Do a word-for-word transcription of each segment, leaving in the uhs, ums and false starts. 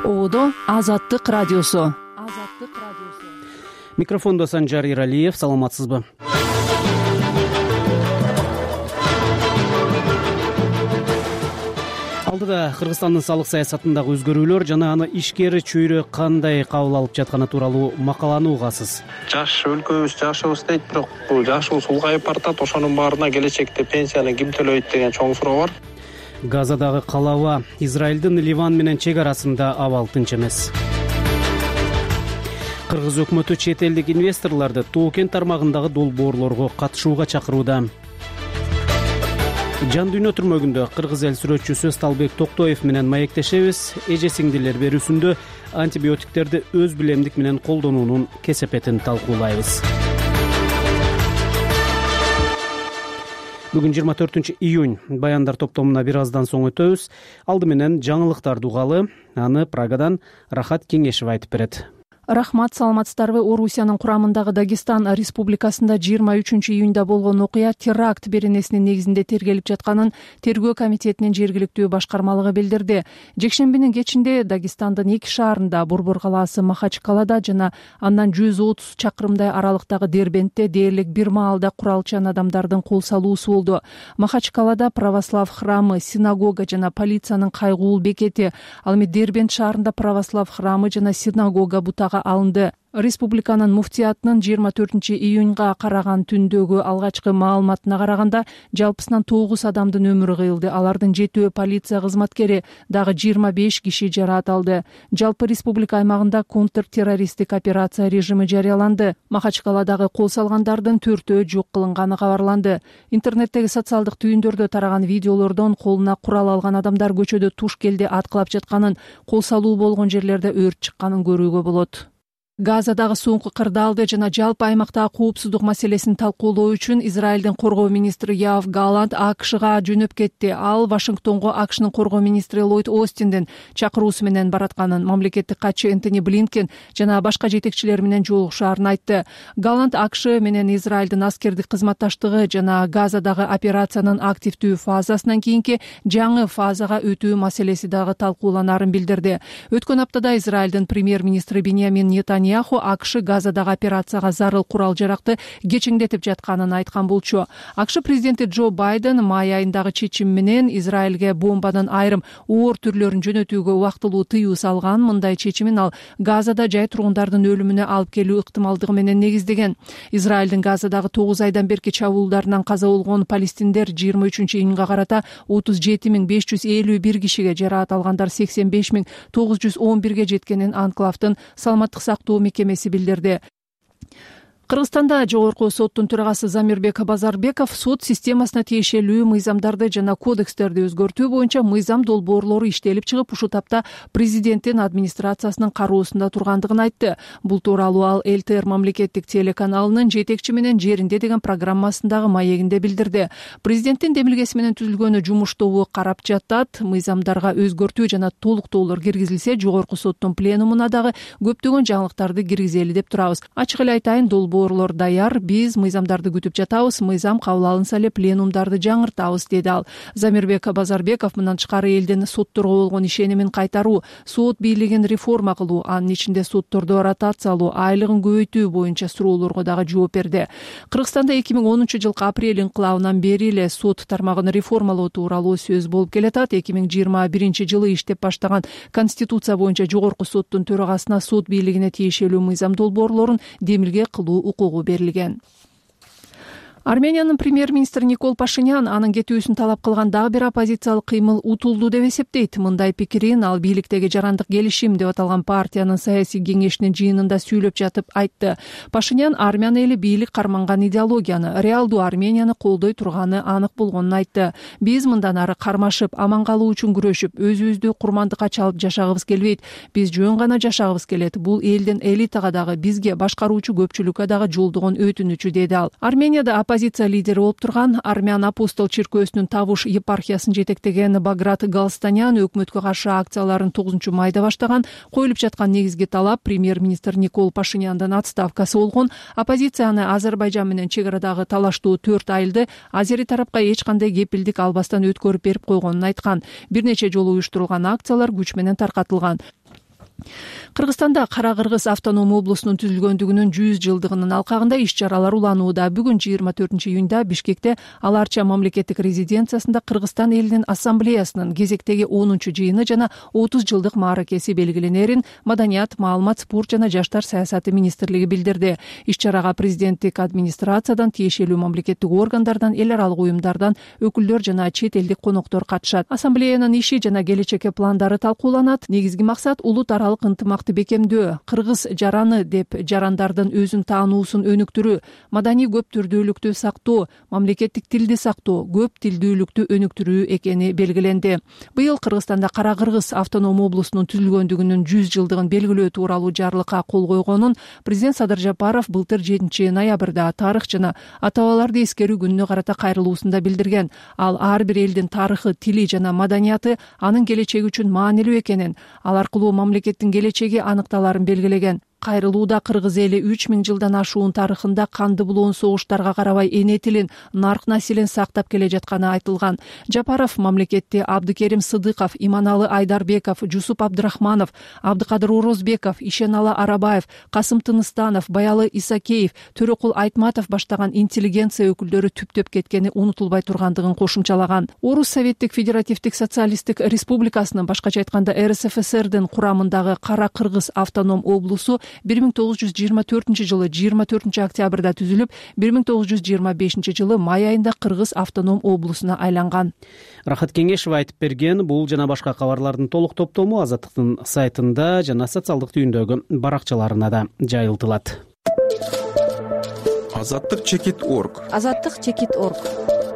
Оодо Азаттык радиосу. Азаттык радиосу. Микрофондо Санжар Иралиев. Саламатсызбы? Алдыда Кыргызстандын салык саясатындагы өзгөрүүлөр жана аны ишкер чөйрө кандай кабыл алып жатканы тууралуу макаланы угасыз. Жаш өлкөбүз жашыбыз дейт, бирок бул жашыбыз улгайып баратат. Ошонун баарына келечекте пенсияны ким төлөйт деген чоң суроо бар. Газадагы калаба, Израилдин Ливан менен чек арасында абал тынч эмес. Кыргыз өкмөтү чет элдик инвесторлорду Тоо-Кен тармагындагы долбоорлорго катышууга чакырууда. Жан дүйнө түрмөгүндө кыргыз эл сүрөтчүсү Сталбек Токтоев менен маектешебиз. Эже сиңдилер берүүсүндө антибиотиктерди өз билемдик менен колдонуунун кесепетин талкуулайбыз. Бүгүн жыйырма төртүнчү июнь баяндар топтомуна бир аздан соң өтөбүз. Алды менен жаңылыктарды угалы, аны Прагадан Рахат Кеңешев айтып берет. Рахмат, саламатсыздарбы? Орусиянын курамындагы Дагестан Республикасында жыйырма үчүнчү июнда болгон окуя теракт беренесинин негизинде тергелип жатканын тергөө комитетинин жергиликтүү башкармалыгы билдирди. Жекшембинин кечинде Дагестандын эки шаарында, Борбор калаасы Махачкалада жана андан жүз отуз чакырымдай аралыктагы Дербентте дээрлик бир маалда куралчан адамдардын кол салуусу болду. Махачкалада православ храмы, синагога жана полициянын кайгуул бекети, ал эми Дербент шаарында православ храмы жана синагога бутага алынды. Республиканын муфтиятынын жыйырма төртүнчү июнга караган түндөгү алгачкы маалыматына караганда жалпысынан тогуз адамдын өмүрү кыйылды. Алардын жетөө полиция кызматкери, дагы жыйырма беш киши жараат алды. Жалпы республика аймагында контртеррористтик операция режими жарыяланды. Махачкаладагы кол салгандардын төртөө жок кылынганы кабарланды. Интернеттеги социалдык түйүндөрдө тараган видеолордон колуна курал алган адамдар көчөдө туш келди аткылап жатканын, кол салуу болгон жерлерде өрт чыкканын көрүүгө болот. Газадагы соңку кырдаалды жана жалпы аймактагы коопсуздук маселесин талкуулоо үчүн Израилдин коргоо министри Йоав Галлант АКШга жөнөп кетти. Ал Вашингтонго АКШнын коргоо министри Ллойд Остиндин чакыруусу менен баратканын, мамлекеттик катчы Энтони Блинкен жана башка жетекчилер менен жолугушаарын айтты. Галлант АКШ менен Израилдин аскердик кызматташтыгы жана Газадагы операциянын активдүү фазасынан кийинки жаңы фазага өтүү маселеси дагы талкууланарын билдирди. Өткөн аптада Израилдин премьер-министри Биньямин Нетаньяху АКШ Газадагы операцияга зарыл курал жаракты кечиңдетип жатканын айткан болчу. АКШ президенти Джо Байден май айындагы чечим менен Израилге бомбанын айрым оор түрлөрүн жөнөтүүгө убактылуу тыюу салган. Мындай чечимин ал Газада жай тургундардын өлүмүнө алып келүү ыктымалдыгы менен негиздеген. Израилдин Газадагы тогуз айдан берки чабуулдарынан каза болгон палестиндер жыйырма үчүнчү июнга карата отуз жети миң беш жүз элүү бир кишиге, жараат алгандар сексен беш миң тогуз жүз он бирге жеткенин анклавдын саламаттык сактоо мекемеси билдирди. Кыргызстанда жогорку соттун төрагасы Замирбек Базарбеков сот системасына тиешелүү мыйзамдарды жана кодекстерди өзгөртүү боюнча мыйзам долбоорлору иштелип чыгып, ушул тапта президенттин администрациясынын кароосунда тургандыгын айтты. Бул тууралуу ал эл тэ эр мамлекеттик телеканалынын жетекчи менен жеринде деген программасындагы маегинде билдирди. Президенттин демилгеси менен түзүлгөнү жумуш тобу карап жатат. Мыйзамдарга өзгөртүү жана толуктоолор киргизилсе, жогорку соттун пленумуна дагы көптөгөн жаңылыктарды киргизели деп турабыз. Ачык эле айтайын, долбоорлор даяр, биз мыйзамдарды күтүп жатабыз, мыйзам кабыл алынса эле пленумдарды жаңыртабыз, деди ал. Замирбек Базарбеков мындан тышкары элдин сотторго болгон ишенимин кайтаруу, сот бийлигин реформа кылуу, анын ичинде сотторду ротациялоо, айлыгын көбөйтүү боюнча суроолорго дагы жооп берди. Кыргызстанда эки миң онунчу жылкы апрель инкылабынан бери эле сот тармагын реформалоо тууралуу сөз болуп келатат. эки миң жыйырма биринчи жылы иштеп баштаган Конституция боюнча жогорку соттун төрагасына сот бийлигине тиешелүү мыйзам долбоорлорун демилге кылуу укугу берилген. Армениянын премьер-министри Никол Пашинян анын кетүүсүн талап кылган дагы бир оппозициялык кыймыл утулду деп эсептейт. Мындай пикирин ал бийликтеги жарандык келишим деп аталган партиянын саясий кеңешинин жыйынында сүйлөп жатып айтты. Пашинян армян эли бийлик карманган идеологияны, реалдуу Арменияны колдой турганы анык болгонун айтты. Биз мындан ары кармашып, аман калуу үчүн күрөшүп, өзүбүздү курмандыкка чалып жашагыбыз келбейт. Биз жөн гана жашагыбыз келет. Бул элдин элитага дагы, бизге, башкаруучу көпчүлүккө дагы жолдогон өтүнүчү, деди ал. Арменияда оппозиция лидери болуп турган Армян апостол чиркөөсүнүн Тавуш епархиясын жетектеген Баграт Галстанян өкмөткө каршы акцияларын тогузунчу майда баштаган. Коюлуп жаткан негизги талап премьер-министр Никол Пашиняндын отставкасы болгон. Оппозицияны Азербайжан менен чек арадагы талаштуу төрт айылды азери тарапка эч кандай кепилдик албастан өткөрүп берип койгонун айткан. Бир нече жолу уюштурулган акциялар күч менен таркатылган. Кыргызстанда Кара Кыргыз автоном облусунун түзүлгөндүгүнүн жүз жылдыгынын алкагында иш чаралар уланууда. Бүгүн жыйырма төртүнчү июнда Бишкекте Ал Арча мамлекеттик резиденциясында Кыргызстан элинин ассамблеясынын кезектеги онунчу жыйыны жана отуз жылдык мааракеси белгиленерин Маданият, маалымат, спорт жана жаштар саясаты министрлиги билдирди. Иш чарага президенттик администрациядан, тиешелүү мамлекеттик органдардан, эл аралык уюмдардан өкүлдөр жана чет элдик коноктор катышат. Ассамблеянын иши жана келечекке пландары талкууланат. Негизги максат улут аралык ынтымакты бекемдөө, кыргыз жараны деп жарандардын өзүн таануусун өнүктүрүү, маданий көп түрдүүлүктү сактоо, мамлекеттик тилди сактоо, көп тилдүүлүктү өнүктүрүү экени белгиленди. Быйыл Кыргызстанда Кара Кыргыз автоном облусунун түзүлгөндүгүнүн жүз жылдыгын белгилөө тууралуу жарлыкка кол койгонун президент Садыр Жапаров былтыр жетинчи ноябрда тарых жана ата-бабаларды эскерүү күнүнө карата кайрылуусунда билдирген. Ал ар бир элдин тарыхы, тили жана маданияты анын келечеги үчүн маанилүү экенин, ал аркылуу мамлекеттин келечеги аныкталарын белгилеген. Кайрылууда кыргыз эли үч миң жылдан ашуун тарыхында канды булоон согуштарга карабай эне тилин, нарк населин сактап келе жатканы айтылган. Жапаров мамлекетти Абдыкерим Сыдыков, Иманалы Айдарбеков, Жусуп Абдрахманов, Абдыкадыр Орозбеков, Ишеналы Арабаев, Касым Тыныстанов, Баялы Исакеев, Төрөкул Айтматов баштаган интеллигенция өкүлдөрү түптөп кеткени унутулбай тургандыгын кошумчалаган. Орус Советтик Федеративдик Социалисттик Республикасынын, башкача айтканда эр эс эф эс эрдин курамындагы Кара Кыргыз автоном облусу бир миң тогуз жүз жыйырма төртүнчү жылы жыйырма төртүнчү октябрда түзүлүп, бир миң тогуз жүз жыйырма бешинчи жылы май айында Кыргыз автоном облусуна айланган. Рахат Кеңешева айтып берген. Бул жана башка кабарлардын толук топтому Азаттыктын сайтында жана социалдык түйүндөгү баракчаларына да жайылтылат. Азаттык чекит точка орг. Азаттык чекит точка орг.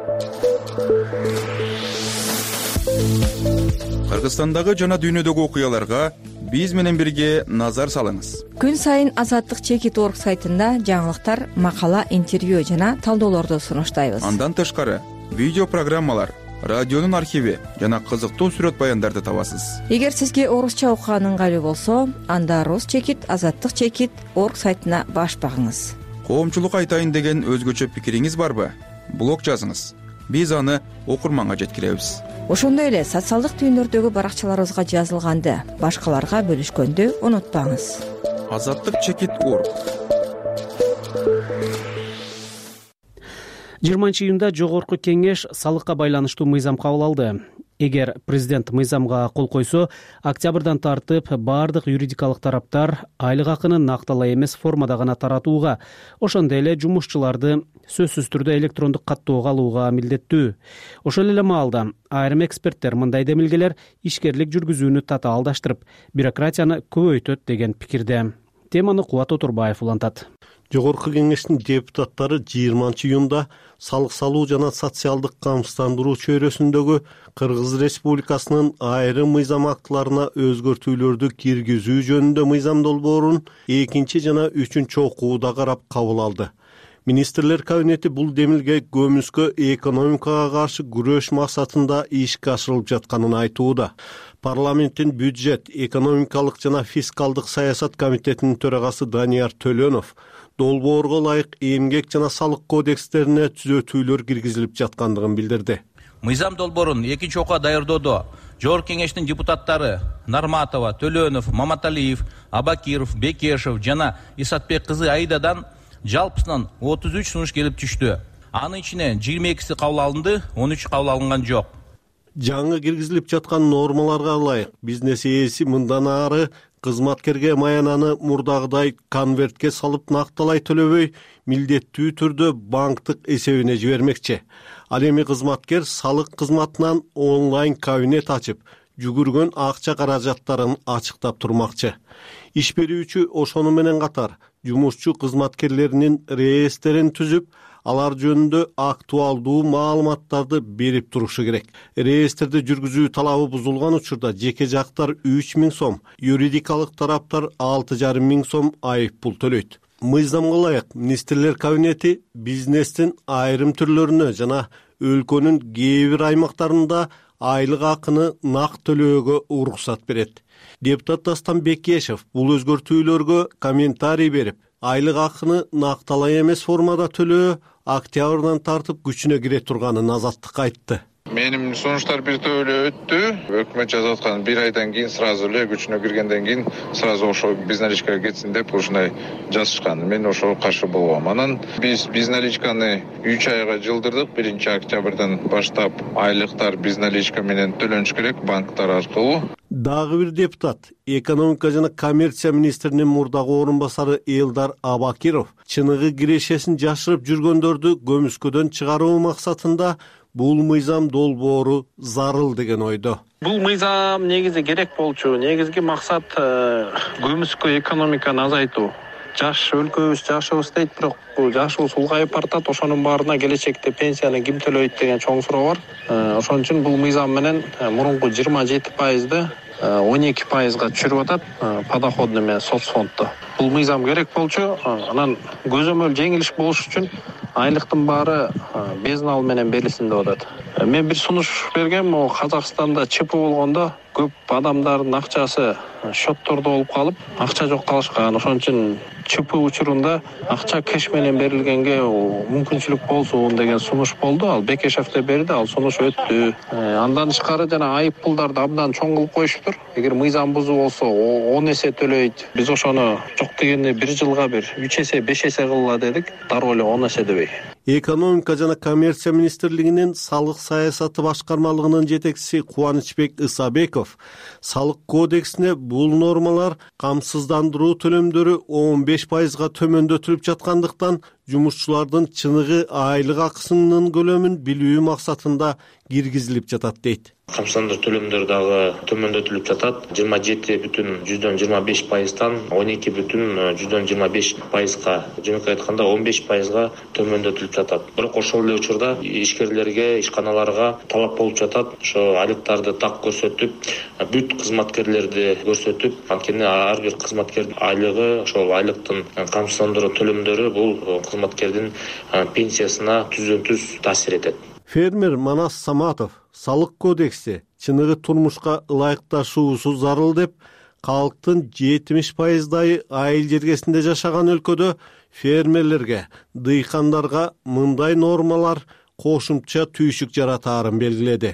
Кыргызстандагы жана дүйнөдөгү окуяларга биз менен бирге назар салыңыз. Күн сайын Азаттык чекит точка орг сайтында жаңылыктар, макала, интервью жана талдоолорду сунуштайбыз. Андан тышкары видео программалар, радионун архиви жана кызыктуу сүрөт баяндарды табасыз. Эгер сизге орусча окуган ыңгайлуу болсо, анда Рус чекит, Азаттык чекит точка орг сайтына баш багыңыз. Коомчулук айтайын деген өзгөчө пикириңиз барбы? Блог жазыңыз. Биз аны окурманга жеткиребиз. Ошондой эле социалдык түйүндөрдөгү баракчаларыбызга жазылганды башкаларга бөлүшкөндү унутпаңыз. Азаттык чекит точка орг. жыйырманчы июнда жогорку кеңеш салыкка байланыштуу мыйзам кабыл алды. Эгер президент мыйзамга кол койсо, октябрдан тартып бардык юридикалык тараптар айлык акыны накталай эмес формада гана таратууга, ошондой эле жумушчуларды сөзсүз түрдө электрондук каттоого алууга милдеттүү. Ошол эле маалда айрым эксперттер мындай демилгелер ишкерлик жүргүзүүнү татаалдаштырып, бюрократияны көбөйтөт деген пикирде. Теманы Кубат Отурбаев улантат. Жогорку кеңештин депутаттары жыйырманчы июнда салык салуу жана социалдык камсыздандыруу чөйрөсүндөгү Кыргыз Республикасынын айрым мыйзам актыларына өзгөртүүлөрдү киргизүү жөнүндө мыйзам долбоорун экинчи жана үчүнчү окууда карап кабыл алды. Министрлер кабинети бул демилге көмүскө экономикага каршы күрөш максатында ишке ашырылып жатканын айтууда. Парламенттин бюджет, экономикалык жана фискалдык саясат комитетинин төрагасы Данияр Төлөнов долбоорго ылайык эмгек жана салык кодекстерине түзөтүүлөр киргизилип жаткандыгын билдирди. Мыйзам долбоорун экинчи окууга даярдоодо жогорку кеңештин депутаттары Нарматова, Төлөнов, Маматалиев, Абакиров, Бекешев жана Исатбек кызы Аидадан жалпысынан отуз үч сунуш келип түштү. Анын ичинен жыйырма экиси кабыл алынды, он үчү кабыл алынган жок. Жаңы киргизилип жаткан нормаларга ылайык бизнес ээси мындан ары кызматкерге маянаны мурдагыдай конвертке салып накталай төлөбөй, милдеттүү түрдө банктык эсебине жибермекчи. Ал эми кызматкер салык кызматынан онлайн кабинет ачып, жүгүргөн акча каражаттарын ачыктап турмакчы. Иш берүүчү ошону менен катар жумушчу кызматкерлеринин реестерин түзүп, алар жөнүндө актуалдуу маалыматтарды берип турушу керек. Реестерди жүргүзүү талабы бузулган учурда жеке жактар үч миң сом, юридикалык тараптар алты жарым миң сом айып пул төлөйт. Мыйзамга ылайык министрлер кабинети бизнестин айрым түрлөрүнө жана өлкөнүн кээ бир аймактарында айлык акыны нак төлөөгө уруксат берет. Депутат Дастан Бекешев бул өзгөртүүлөргө комментарий берип, айлык акыны накталай эмес формада төлөө октябрдан тартып күчүнө кире турганын Азаттыкка айтты. Менин сунуштар бир топ эле өттү. Өкмөт жазып аткан бир айдан кийин сразу эле күчүнө киргенден кийин сразу ошо безналичкага кетсин деп ушундай жазышкан. Мен ошого каршы болгом. Анан биз безналичканы үч айга жылдырдык. биринчи октябрдан баштап айлыктар безналичка менен төлөнүш керек банктар аркылуу. Дагы бир депутат, экономика жана коммерция министринин мурдагы орун басары Элдар Абакиров чыныгы кирешесин жашырып жүргөндөрдү көмүскөдөн чыгаруу максатында бул мыйзам долбоору зарыл деген ойдо. Бул мыйзам негизи керек болчу. Негизги максат көмүскө экономиканы азайтуу. Жаш өлкөбүз жашыбыз дейт, бирок бул жашыбыз улгайып баратат. Ошонун баарына келечекте пенсияны ким төлөйт деген чоң суроо бар. Ошон үчүн бул мыйзам менен мурунку жыйырма жети пайызды он эки пайызга түшүрүп атат подоходный менен соцфонддо. Бул мыйзам керек болчу. Анан көзөмөл жеңилиш болуш үчүн айлыктын баары безнал менен берилсин деп атат. Мен бир сунуш бергем, о Казакстанда ЧП болгондо көп адамдардын акчасы счеттордо болуп калып, акча жок калышкан. Ошон үчүн ЧП учурунда акча кеш менен берилгенге мүмкүнчүлүк болсун деген сунуш болду. Ал Бекешев деп берди, ал сунуш өттү. Андан тышкары жана айып пулдарды абдан чоң кылып коюштур. Эгер мыйзам бузуу болсо он эсе төлөйт. Биз ошону жок дегенде бир жылга бир үч эсе беш эсе кылла дедик. Дароо эле он эсе дебей. Экономика жана коммерция министрлигинин салык саясаты башкармалыгынын жетекчиси Кубанычбек Исабеков салык кодексине бул нормалар камсыздандыруу төлөмдөрү он беш пайызга төмөндөтүлүп жаткандыктан жумушчулардын чыныгы айлык акысынын көлөмүн билүү максатында киргизилип жатат дейт. Камсыздандыруу төлөмдөр дагы төмөндөтүлүп жатат. жыйырма жети бүтүн жүздөн жыйырма беш пайыздан он эки бүтүн жүздөн жыйырма беш пайызга, жөнөкөй айтканда он беш пайызга төмөндөтүлүп жатат. Бирок ошол эле учурда ишкерлерге, ишканаларга талап болуп жатат. Ошо айлыктарды так көрсөтүп, бүт кызматкерлерди көрсөтүп, анткени ар бир кызматкердин айлыгы, ошол айлыктын камсыздандыруу төлөмдөрү бул кызматкердин пенсиясына түздөн түз таасир этет. Фермер Манас Саматов салык кодекси чыныгы турмушка ылайыкташуусу зарыл деп, калктын жетимиш пайыздай айыл жергесинде жашаган өлкөдө фермерлерге, дыйкандарга мындай нормалар кошумча түйшүк жаратаарын белгиледи.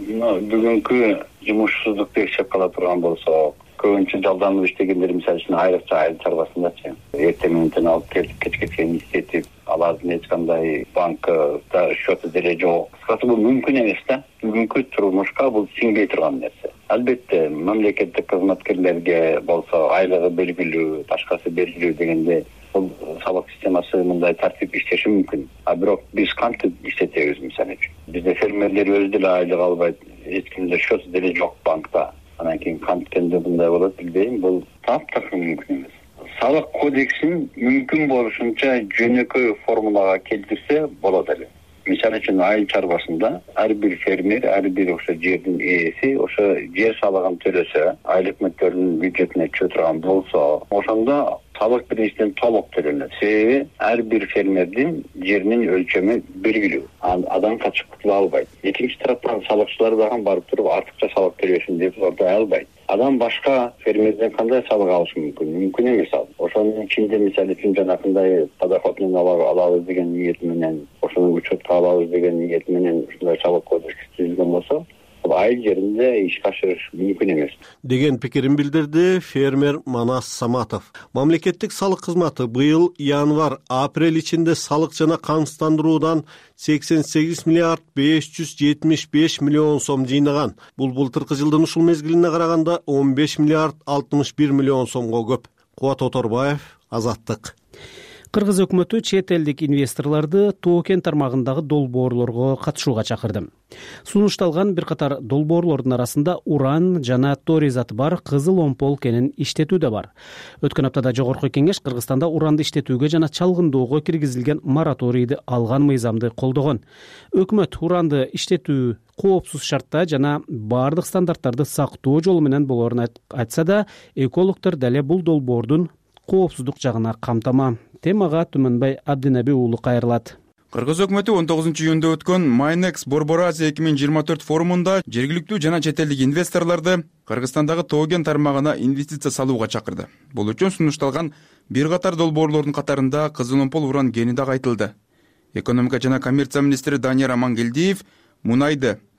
Бүгүнкү жумушсуздук деп чыгып кала турган болсо, көбүнчө жалданып иштегендер мисалы үчүн айрыкча айыл чарбасындачы. Эртең менен алып келип кечке чейин иштетип, алардын эч кандай банкта счету деле жок. Кыскасы бул мүмкүн эмес да. Бүгүнкү турмушка бул сиңбей турган нерсе. Албетте, мамлекеттик кызматкерлерге болсо айлыгы белгилүү, башкасы белгилүү дегенде бул салык системасы мындай тартип иштеши мүмкүн. А бирок биз кантип иштетебиз мисалы үчүн? Бизде фермерлер өзү деле айлык албайт, эч кимде счету деле жок банкта. Анан кийин канткенде мындай болот билбейм, бул таптакыр мүмкүн эмес. Салык кодексин мүмкүн болушунча жөнөкөй формулага келтирсе болот эле. Мисалы үчүн айыл чарбасында ар бир фермер, ар бир ошо жердин ээси ошо жер салыгын төлөсө, айыл өкмөттөрүнүн бюджетине түшө турган болсо, ошондо салык биринчиден толук төлөнөт. Себеби ар бир фермердин жеринин өлчөмү белгилүү. Адам качып кутула албайт. Экинчи тараптан салыкчылар дагы барып туруп артыкча салык төлөшүн деп ордой албайт. Адам башка фермерден кандай салык алышы мүмкүн? Мүмкүн эмес ал. Ошонун ичинде мисалы үчүн жанакындай подоходный налог алабыз деген ниет менен, ошону учетко алабыз деген ниет менен ушундай салык кодекс түзүлгөн болсо, айыл жеринде иш башкарыш мүмкүн эмес деген пикирин билдирди фермер Манас Саматов. Мамлекеттик салык кызматы быйыл январь-апрель ичинде салык жана камсыздандыруудан сексен сегиз миллиард беш жүз жетимиш беш миллион сом жыйнаган. Бул былтыркы жылдын ушул мезгилине караганда он беш миллиард алтымыш бир миллион сомго көп. Кубат Оторбаев, Азаттык. Кыргыз өкмөтү чет элдик инвесторлорду тоо кен тармагындагы долбоорлорго катышууга чакырды. Сунушталган бир катар долбоорлордун арасында уран жана торий заты бар кызыл омпол кенин иштетүү да бар. Өткөн аптада жогорку кеңеш Кыргызстанда уранды иштетүүгө жана чалгындоого киргизилген мораторийди алган мыйзамды колдогон. Өкмөт уранды иштетүү коопсуз шартта жана бардык стандарттарды сактоо жолу менен болоорун айтса да, экологдор дале бул долбоордун коопсуздук жагына камтама. Темага Түмөнбай Абдинаби уулу кайрылат. Кыргыз өкмөтү он тогузунчу июнда өткөн Майнекс Борбор Азия эки миң жыйырма төрт форумунда жергиликтүү жана чет элдик инвесторлорду Кыргызстандагы тоо кен тармагына инвестиция салууга чакырды. Бул үчүн сунушталган бир катар долбоорлордун катарында кызыл омпол уран кени дагы айтылды. Экономика жана коммерция министри Данияр Амангелдиев мунайды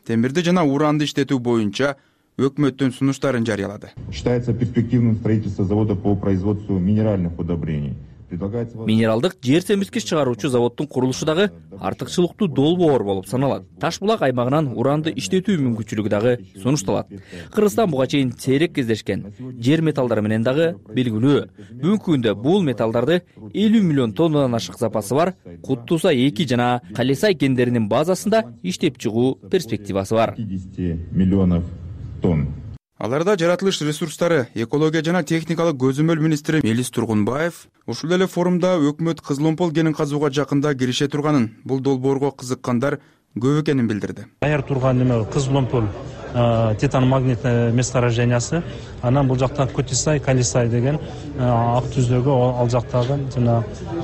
темирди жана уранды иштетүү боюнча өкмөттүн сунуштарын жарыялады. Считается перспективным строительство завода по производству минеральных удобрений. Минералдык жер семизгич чыгаруучу заводдун курулушу дагы артыкчылыктуу долбоор болуп саналат. Таш булак аймагынан уранды иштетүү мүмкүнчүлүгү дагы сунушталат. Кыргызстан буга чейин сейрек кездешкен жер металлдары менен дагы белгилүү. Бүгүнкү күндө бул металлдарды элүү миллион тоннадан ашык запасы бар Куттусай эки жана Калесай кендеринин базасында иштеп чыгуу перспективасы бар. пятьдесят миллионов тонн. Аларда жаратылыш ресурстары, экология жана техникалык көзөмөл министри Мелис Тургунбаев ушул эле форумда өкмөт кызыломпол кенин казууга жакында кирише турганын, бул долбоорго кызыккандар көп экенин билдирди. Даяр турган неме Кызыломпол титан магнитный месторождениясы, анан бул жакта Кутисай, Калесай деген ак түздөгү ал жактагы жана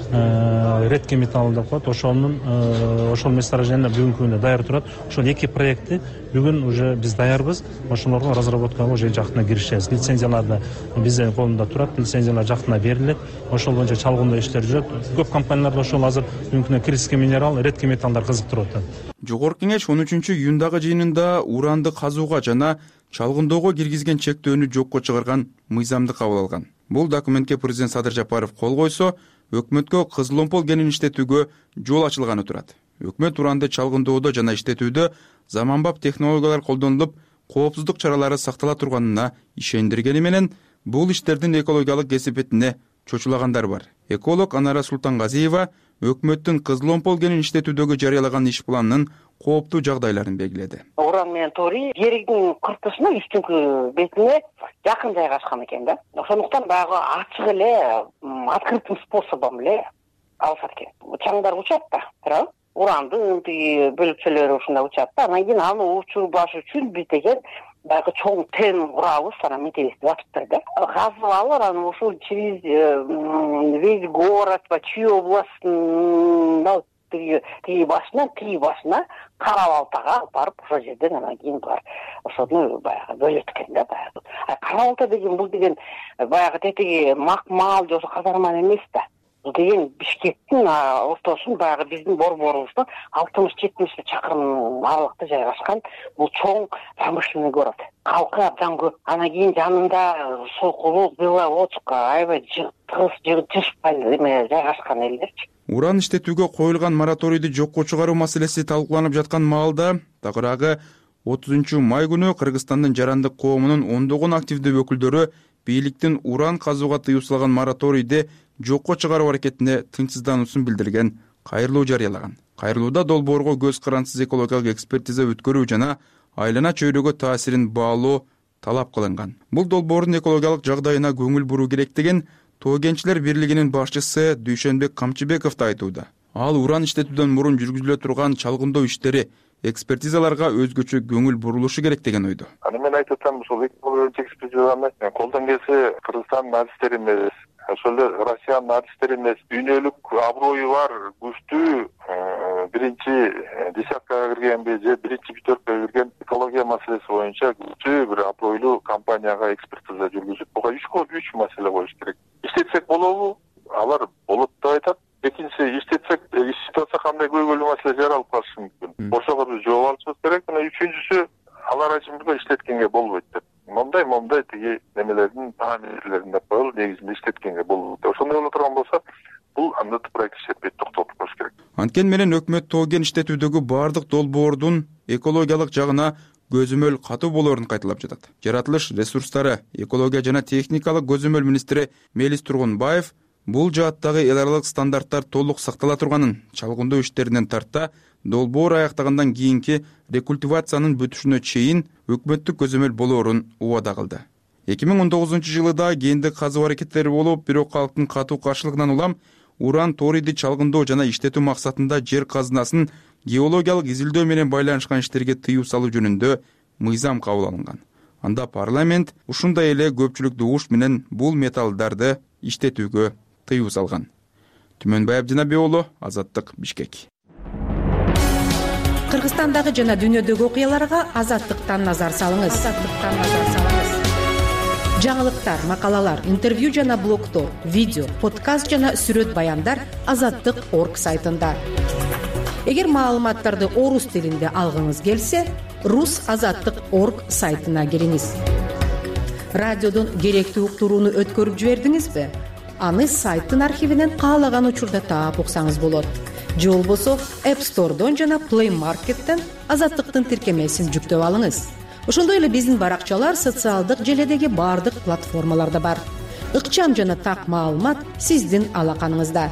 редкий металл деп коет. Ошонун ошол месторождение бүгүнкү күндө даяр турат. Ошол эки проектти бүгүн уже биз даярбыз. Ошолорго разработкага уже жакында киришебиз. Лицензияларды биздин колунда турат, лицензиялар жакында берилет. Ошол боюнча чалгындоо иштер жүрөт. Көп компанияларда ошол азыр бүгүнкү күндө критический минерал, редкий металлдар кызыктырып атат. Жогорку кеңеш он үчүнчү июндагы жыйынында уранды казууга жана чалгындоого киргизген чектөөнү жокко чыгарган мыйзамды кабыл алган. Бул документке президент Садыр Жапаров кол койсо, өкмөткө Кызыломпол кенин иштетүүгө жол ачылганы турат. Өкмөт уранды чалгындоодо жана иштетүүдө заманбап технологиялар колдонулуп, коопсуздук чаралары сактала турганына ишендиргени менен, бул иштердин экологиялык кесипетине чочулагандар бар. Эколог Анара Султангазиева өкмөттүн Кызыломпол кенин иштетүүдөгү жарыялаган иш планынын кооптуу жагдайларын белгиледи. Уран менен торий жердин кыртысына үстүнкү бетине жакын жайгашкан экен да. Ошондуктан баягы ачык эле открытым способом эле алышат экен. Чаңдар учат да, туурабы? Урандын тиги бөлүкчөлөрү ушунда учат да. Анан кийин аны учурбаш үчүн бир деген баягы чоң тен урабыз, анан металлист ватыптыр да. Казып алып, анан ушул через весь город, чүй областын тиги башынан тиги башына Кара-Балтага алып барып, ошол жерден анан кийин бар ошону баягы бөлөт экен да баягы. Кара-Балта деген бул деген баягы тетиги Макмал же Казарман эмес да. Бул деген Бишкектин ортосун баягы биздин борборубуздун алтымыш жетимиш чакырым аралыкта жайгашкан бул чоң промышленный город. Калкы абдан көп. Анан кийин жанында Сокулук, Беловодска, аябай тыгыз жыш жайгашкан элдерчи. Уран иштетүүгө коюлган мораторийди жокко чыгаруу маселеси талкууланып жаткан маалда, тагыраагы отузунчу май күнү Кыргызстандын жарандык коомунун ондогон активдүү өкүлдөрү бийликтин уран казууга тыюу салган мораторийди жокко чыгаруу аракетине тынчсыздануусун билдирген кайрылуу жарыялаган. Кайрылууда долбоорго көз карансыз экологиялык экспертиза өткөрүү жана айлана чөйрөгө таасирин баалоо талап кылынган. Бул долбоордун экологиялык жагдайына көңүл буруу керек деген Тоо кенчилер бирлигинин башчысы Дүйшөнбек Камчыбеков да айтууда. Ал уран иштетүүдөн мурун жүргүзүлө турган чалгындоо иштери экспертизаларга өзгөчө көңүл бурулушу керек деген ойдо. Аны мен айтып атам, ушул экспертизаларны колдон келсе Кыргызстандын артисттери эмес, ошол эле Россиянын артисттери эмес, дүйнөлүк аброю бар, күчтүү биринчи десяткага киргенби же биринчи пятеркага кирген экология маселеси боюнча күчтүү бир абройлуу компанияга экспертиза жүргүзүп, буга үч маселе коюш керек. İşletsek болобу? Алар болот деп айтат. Экинчиси, иштетсек, иштетип атса кандай көйгөйлүү маселе жаралып калышы мүмкүн. Ошого биз жооп алышыбыз керек. Мына үчүнчүсү, алар ачымда иштеткенге болбойт деп. Момдай, момдай тиги немелердин параметрлерин деп коелу, негизинде иштеткенге болбойт. Ошондой боло турган болсо, бул анда проект иштетпейт, токтотуп коюш керек. Анткени менен өкмөт тоо кен иштетүүдөгү баардык долбоордун экологиялык жагына көзөмөл катуу болоорун кайталап жатат. Жаратылыш ресурстары, экология жана техникалык көзөмөл министри Мелис Тургунбаев бул жааттагы эл аралык стандарттар толук сактала турганын, чалгындоо иштеринен тарта долбоор аяктагандан кийинки рекультивациянын бүтүшүнө чейин өкмөттүк көзөмөл болоорун убада кылды. эки миң он тогузунчу жылы да кендик казуу аракеттери болуп, бирок калктын катуу каршылыгынан улам уран торийди чалгындоо жана иштетүү максатында жер казынасын геологиялык изилдөө менен байланышкан иштерге тыюу салуу жөнүндө мыйзам кабыл алынган. Анда парламент ушундай эле көпчүлүктүү уш менен бул металлдарды иштетүүгө тыюу салган. Түмөнбай Абдинабек уулу, Азаттык, Бишкек. Кыргызстандагы жана дүйнөдөгү окуяларга Азаттыктан назар салыңыз. Азаттыктан назар салыңыз. Жаңылыктар, макалалар, интервью жана блогтор, видео, подкаст жана сүрөт баяндар азаттык точка орг сайтында. эгер маалыматтарды орус тилинде алгыңыз келсе, рус азаттык точка орг сайтына кириңиз. Радиодон керектүү уктурууну өткөрүп жибердиңизби? Аны сайттын архивинен каалаган учурда таап уксаңыз болот. Же болбосо App Store'дон жана Play Market'тен азаттыктын тиркемесин жүктөп алыңыз. Ошондой эле биздин баракчалар социалдык желедеги бардык платформаларда бар. Ыкчам жана так маалымат сиздин алаканыңызда.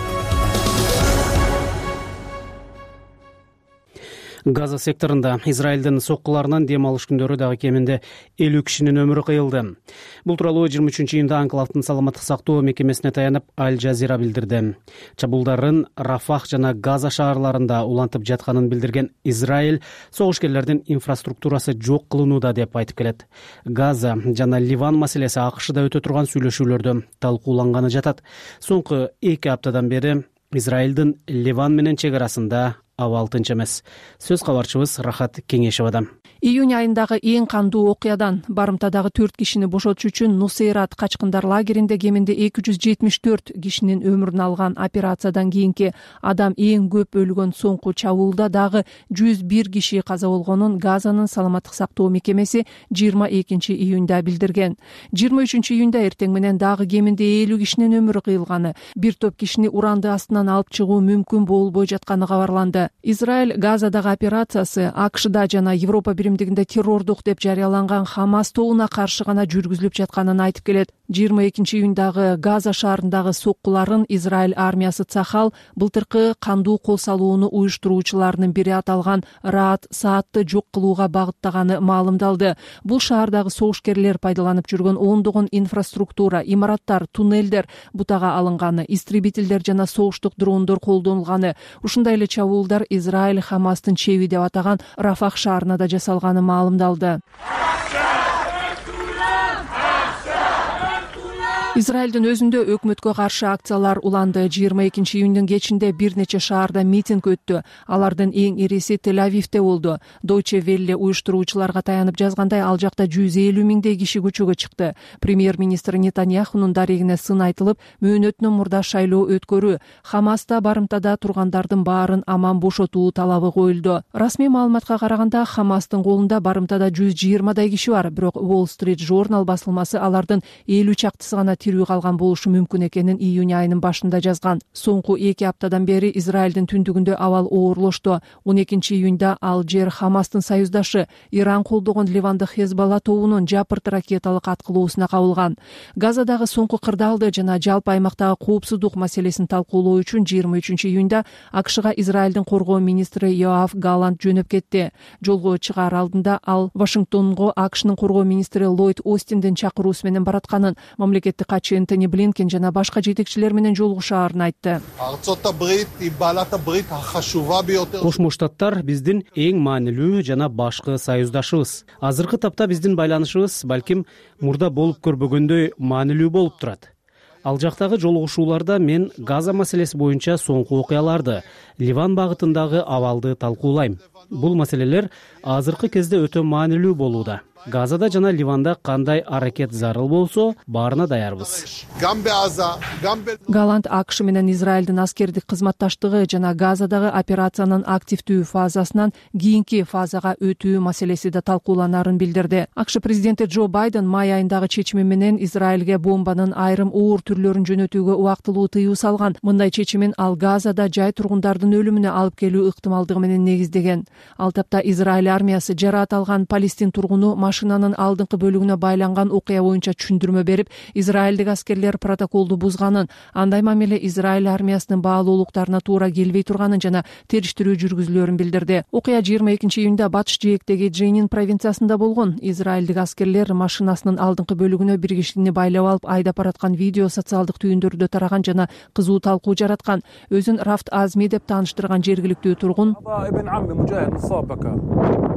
Газа секторунда Израилдин соккуларынан дем алыш күндөрү дагы кеминде элүү кишинин өмүрү кыйылды. Бул тууралуу жыйырма үчүнчү июнда Анклавдын саламаттык сактоо мекемесине таянып Аль Жазира билдирди. Чабуулдардын Рафах жана Газа шаарларында улантып жатканын билдирген Израиль согушкерлердин инфраструктурасы жок кылынууда деп айтып келет. Газа жана Ливан маселеси АКШда өтө турган сүйлөшүүлөрдө талкууланганы жатат. Соңку эки аптадан бери Израилдин Ливан менен чек арасында абал тынч эмес. Сөз кабарчыбыз Рахат Кеңешевадан. Июнь айындагы эң кандуу окуядан барымтадагы төрт кишини бошотуш үчүн Нусейрат качкындар лагеринде кеминде эки жүз жетимиш төрт кишинин өмүрүн алган операциядан кийинки адам эң көп өлгөн соңку чабуулда дагы жүз бир киши каза болгонун Газанын саламаттык сактоо мекемеси жыйырма экинчи июнда билдирген. жыйырма үчүнчү июнда эртең менен дагы кеминде элүү кишинин өмүрү кыйылганы, бир топ кишини уранды астынан алып чыгуу мүмкүн болбой жатканы кабарланды. Израиль Газадагы операциясы АКШда жана Европа биримдигинде террордук деп жарыяланган Хамас тобуна каршы гана жүргүзүлүп жатканын айтып келет. жыйырма экинчи июндагы Газа шаарындагы соккуларын Израиль армиясы Цахал былтыркы кандуу кол салууну уюштуруучуларынын бири аталган Раат Саатты жок кылууга багыттаганы маалымдалды. Бул шаардагы согушкерлер пайдаланып жүргөн ондогон инфраструктура, имараттар, туннелдер бутага алынганы, истребителдер жана согуштук дрондор колдонулганы. Ушундай эле чабуулдар Израиль Хамастын чеби деп атаган Рафах шаарына да жасалганы маалымдалды. Израилдин өзүндө өкмөткө каршы акциялар уланды. жыйырма экинчи июндун кечинде бир нече шаарда митинг өттү. Алардын эң ириси Тель-Авивде болду. Deutsche Welle уюштуруучуларга таянып жазгандай, ал жакта жүз элүү миңдей киши көчөгө чыкты. Премьер-министр Нетаньяхунун дарегине сын айтылып, мөөнөтүнөн мурда шайлоо өткөрүү, Хамаста барымтада тургандардын баарын аман бошотуу талабы коюлду. Расмий маалыматка караганда, Хамастын колунда барымтада жүз жыйырмадай киши бар, бирок Wall Street Journal басылмасы алардын элүү чактысы гана тирүү калган болушу мүмкүн экенин июнь айынын башында жазган. Соңку эки аптадан бери Израилдин түндүгүндө абал оорлошту. он экинчи июнда ал жер Хамастын союздашы Иран колдогон Ливандык Хезбалла тобунун жапырт ракеталык аткылоосуна кабылган. Газадагы соңку кырдаалды жана жалпы аймактагы коопсуздук маселесин талкуулоо үчүн жыйырма үчүнчү июнда АКШга Израилдин коргоо министри Йоав Галлант жөнөп кетти. Жолго чыгаар алдында ал Вашингтонго АКШнын коргоо министри Ллойд Остиндин чакыруусу менен баратканын, мамлекеттик катчы Энтони Блинкен жана башка жетекчилер менен жолугушаарын айтты. Кошмо Штаттар биздин эң маанилүү жана башкы союздашыбыз. Азыркы тапта биздин байланышыбыз балким мурда болуп көрбөгөндөй маанилүү болуп турат. Ал жактагы жолугушууларда мен Газа маселеси боюнча соңку окуяларды, Ливан багытындагы абалды талкуулайм. Бул маселелер азыркы кезде өтө маанилүү болууда. Газада жана Ливанда кандай аракет зарыл болсо, баарына даярбыз. Галант АКШ менен Израилдин аскердик кызматташтыгы жана Газадагы операциянын активдүү фазасынан кийинки фазага өтүү маселеси да талкууланарын билдирди. АКШ президенти Джо Байден май айындагы чечими менен Израилге бомбанын айрым оор түрлөрүн жөнөтүүгө убактылуу тыюу салган. Мындай чечимин ал Газада жай тургундардын өлүмүнө алып келүү ыктымалдыгы менен негиздеген. Ал тапта Израиль армиясы жараат алган палестин тургуну машинанын алдыңкы бөлүгүнө байланган окуя боюнча түшүндүрмө берип, израилдик аскерлер протоколду бузганын, андай мамиле Израиль армиясынын баалуулуктарына туура келбей турганын жана териштирүү жүргүзүлөрүн билдирди. Окуя жыйырма экинчи июнда батыш жээктеги Джейнин провинциясында болгон. Израилдик аскерлер машинасынын алдыңкы бөлүгүнө бир кишини байлап алып айдап бараткан видео социалдык түйүндөрдө тараган жана кызуу талкуу жараткан. Өзүн Рафт Азми деп тааныштырган жергиликтүү тургун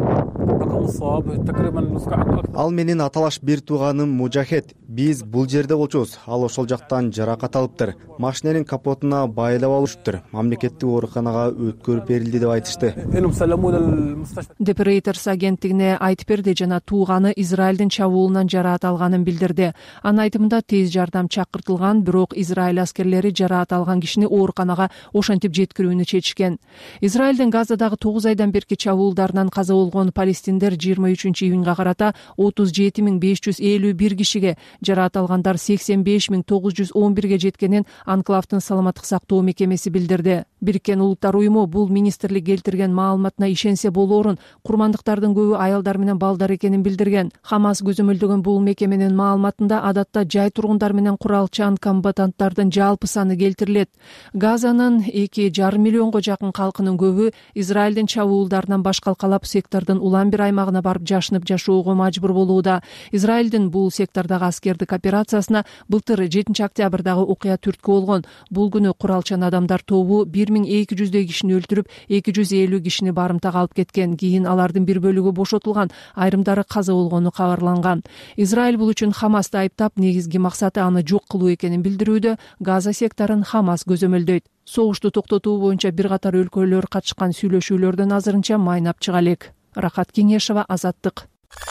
Ал менин аталаш бир тууганым Мужахет. Биз бул жерде болчубуз. Ал ошол жактан жаракат алыптыр. Машиненин капотуна байлап алышыптыр. Мамлекеттик ооруканага өткөрүп берилди деп айтышты. Депрейтors агенттигине айтып берди жана тууганы Израилдин чабуулунан жараат алганын билдирди. Анын айтымында тез жардам чакыртылган, бирок Израиль аскерлери жараат алган кишини ооруканага ошентип жеткирүүнү чечишкен. Израилдин Газадагы тогуз айдан берки чабуулдарынан каза болгон палестиндер жыйырма үчүнчү июнга карата отуз жети миң беш жүз элүү бир кишиге, жараат алгандар сексен беш миң тогуз жүз он бирге жеткенин Анклавдын саламаттык сактоо мекемеси билдирди. Бириккен Улуттар уюму бул министрлик келтирген маалыматына ишенсе болоорун, курмандыктардын көбү аялдар менен балдар экенин билдирген. Хамас көзөмөлдөгөн бул мекеменин маалыматында адатта жай тургундар менен куралчан комбатанттардын жалпы саны келтирилет. Газанын эки жарым миллионго жакын калкынын көбү Израилдин чабуулдарынан баш калкалап сектордун улам бир аймагына барып жашынып жашоого мажбур болууда. Израилдин бул сектордогу аскердик операциясына былтыр жетинчи октябрдагы окуя түрткү болгон. Бул күнү куралчан адамдар тобу бир миң эки жүздөй кишини өлтүрүп, эки жүз элүү кишини барымтага алып кеткен. Кийин алардын бир бөлүгү бошотулган, айрымдары каза болгону кабарланган. Израиль бул үчүн Хамасты айыптап, негизги максаты аны жок кылуу экенин билдирүүдө. Газа секторун Хамас көзөмөлдөйт. Согушту токтотуу боюнча бир катар өлкөлөр катышкан сүйлөшүүлөрдөн азырынча майнап чыга элек. Рахат Кеңешова, Азаттык.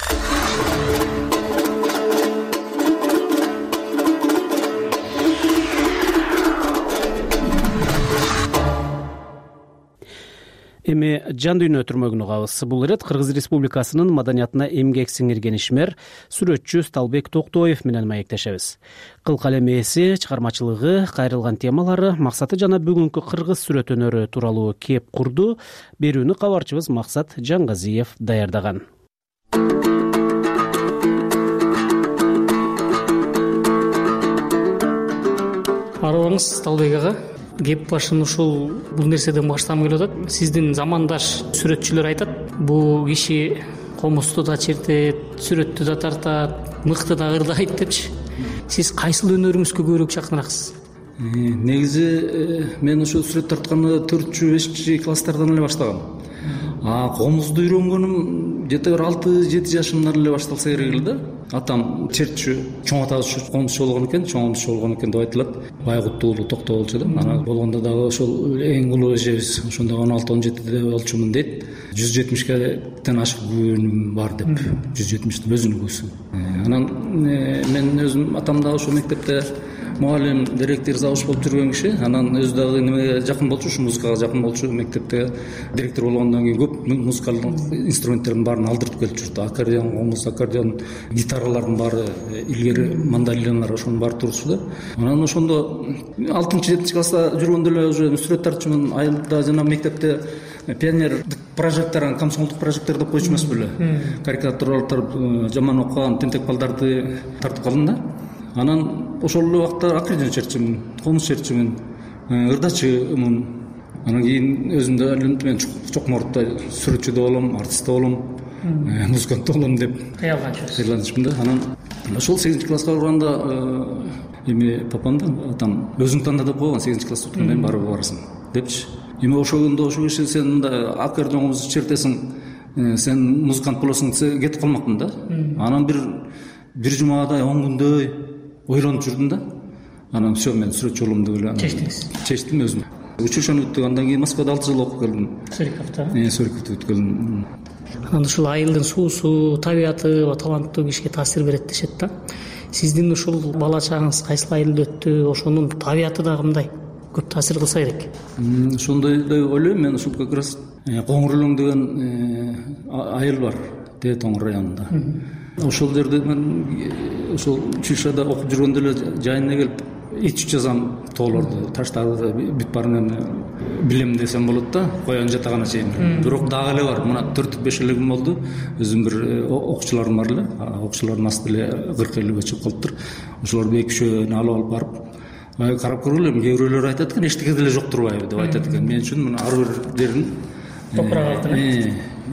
Эми жан дүйнө өтүрмөгүн угабыз. Бул ирет Кыргыз Республикасынын маданиятына эмгек сиңирген ишмер, сүрөтчү Сталбек Токтоев менен маектешебиз. Кыл калем ээси, чыгармачылыгы, кайрылган темалары, максаты жана бүгүнкү кыргыз сүрөт өнөрү тууралуу кеп курду. Берүүнү кабарчыбыз Максат Жаңгазиев даярдаган. Арыбаңыз Сталбек ага. Кеп башын ушул бул нерседен баштагым келип атат. Сиздин замандаш сүрөтчүлөр айтат, бул киши комусту да чертет, сүрөттү да тартат, мыкты да ырдайт депчи. Сиз кайсыл өнөрүңүзгө көбүрөөк жакыныраksыз? Негизи мен ошо сүрөт тартканды төртүнчү бешинчи класстардан эле баштагам. А комузду үйрөнгөнүм где-то бир алты жети жашымдан эле башталса керек эле да. Атам чертчү, чоң атабыз комузчу болгон экен, чоң комузчу болгон экен деп айтылат. Байгуттуу уулу Токтоо болчу да. Анан болгондо дагы ошол эң улуу эжебиз ошондо он алты он жетиде болчумун дейт. жүз жетимишкеден ашык күнүм бар деп. жүз жетимиштин өзүнүн күсү. Анан мен өзүм атам дагы ошол мектепте мугалим, директор, завуч болуп жүргөн киши. Анан өзү дагы немеге жакын болчу, ушу музыкага жакын болчу. Мектепте директор болгондон кийин көп музыкалык инструменттердин баарын алдыртып келип жүрдү. Аккордеон, комуз, аккордеон, гитаралардын баары, илгери мандолиналар ошонун баары турчу да. Анан ошондо алтынчы жетинчи класста жүргөндө эле уже сүрөт тартчумун. Айылда жана мектепте пионердик прожектор, комсомолдук прожектор деп койчу эмес беле. Карикатураларды жаман окуган тентек балдарды тартып калдым да. Анан ошол эле убакта аккордеон чертчүмүн, комуз чертчүмүн, ырдачымын. Анан кийин өзүм да мен чокмордо сүрөтчү да болом, артист да болом, музыкант да болом деп кыялганчымын да. Анан ошол сегизинчи класска барганда эми папам да атам өзүң танда деп койгон, сегизинчи класста өткөндөн кийин барып барасың депчи. Эми ошондо ошол киши сен мындай аккордеон комуз чертесиң, сен музыкант болосуң десе кетип калмакмын да. Анан бир бир жумадай, он күндөй ойлонуп жүрдүм да. Анан все, мен сүрөтчү болом деп эле чечтиңиз. Чечтим өзүм. Училищени бүттүм, андан кийин Москвада алты жыл окуп келдим. Суриковто. Э, Суриковто бүтүп келдим. Анан ушул айылдын суусу, табияты таланттуу кишиге таасир берет дешет да. Сиздин ушул бала чагыңыз кайсыл айылда өттү, ошонун табияты да кандай көп таасир кылса керек? Ошондой деп ойлойм мен. Ушул как раз Коңур Өлөң деген айыл бар, Тээ Тоңур районунда. Ошол жерде мен ошол училищада окуп жүргөндө эле жайына келип этюд жазам, тоолорду, таштарды бүт баарын билем десем болот да, коян жатагана чейин. Бирок дагы эле бар, мына төрт беш эле күн болду. Өзүм бир окуучуларым бар эле, окуучулардын асты эле кырк элүүгө чыгып калыптыр. Ошолорду эки үчөөнү алып алып барып карап көргүлөм. Кээ бирөөлөр айтат экен, эчтеке деле жок турбайбы деп айтат экен. Мен үчүн мына ар бир жерин топурак алтын.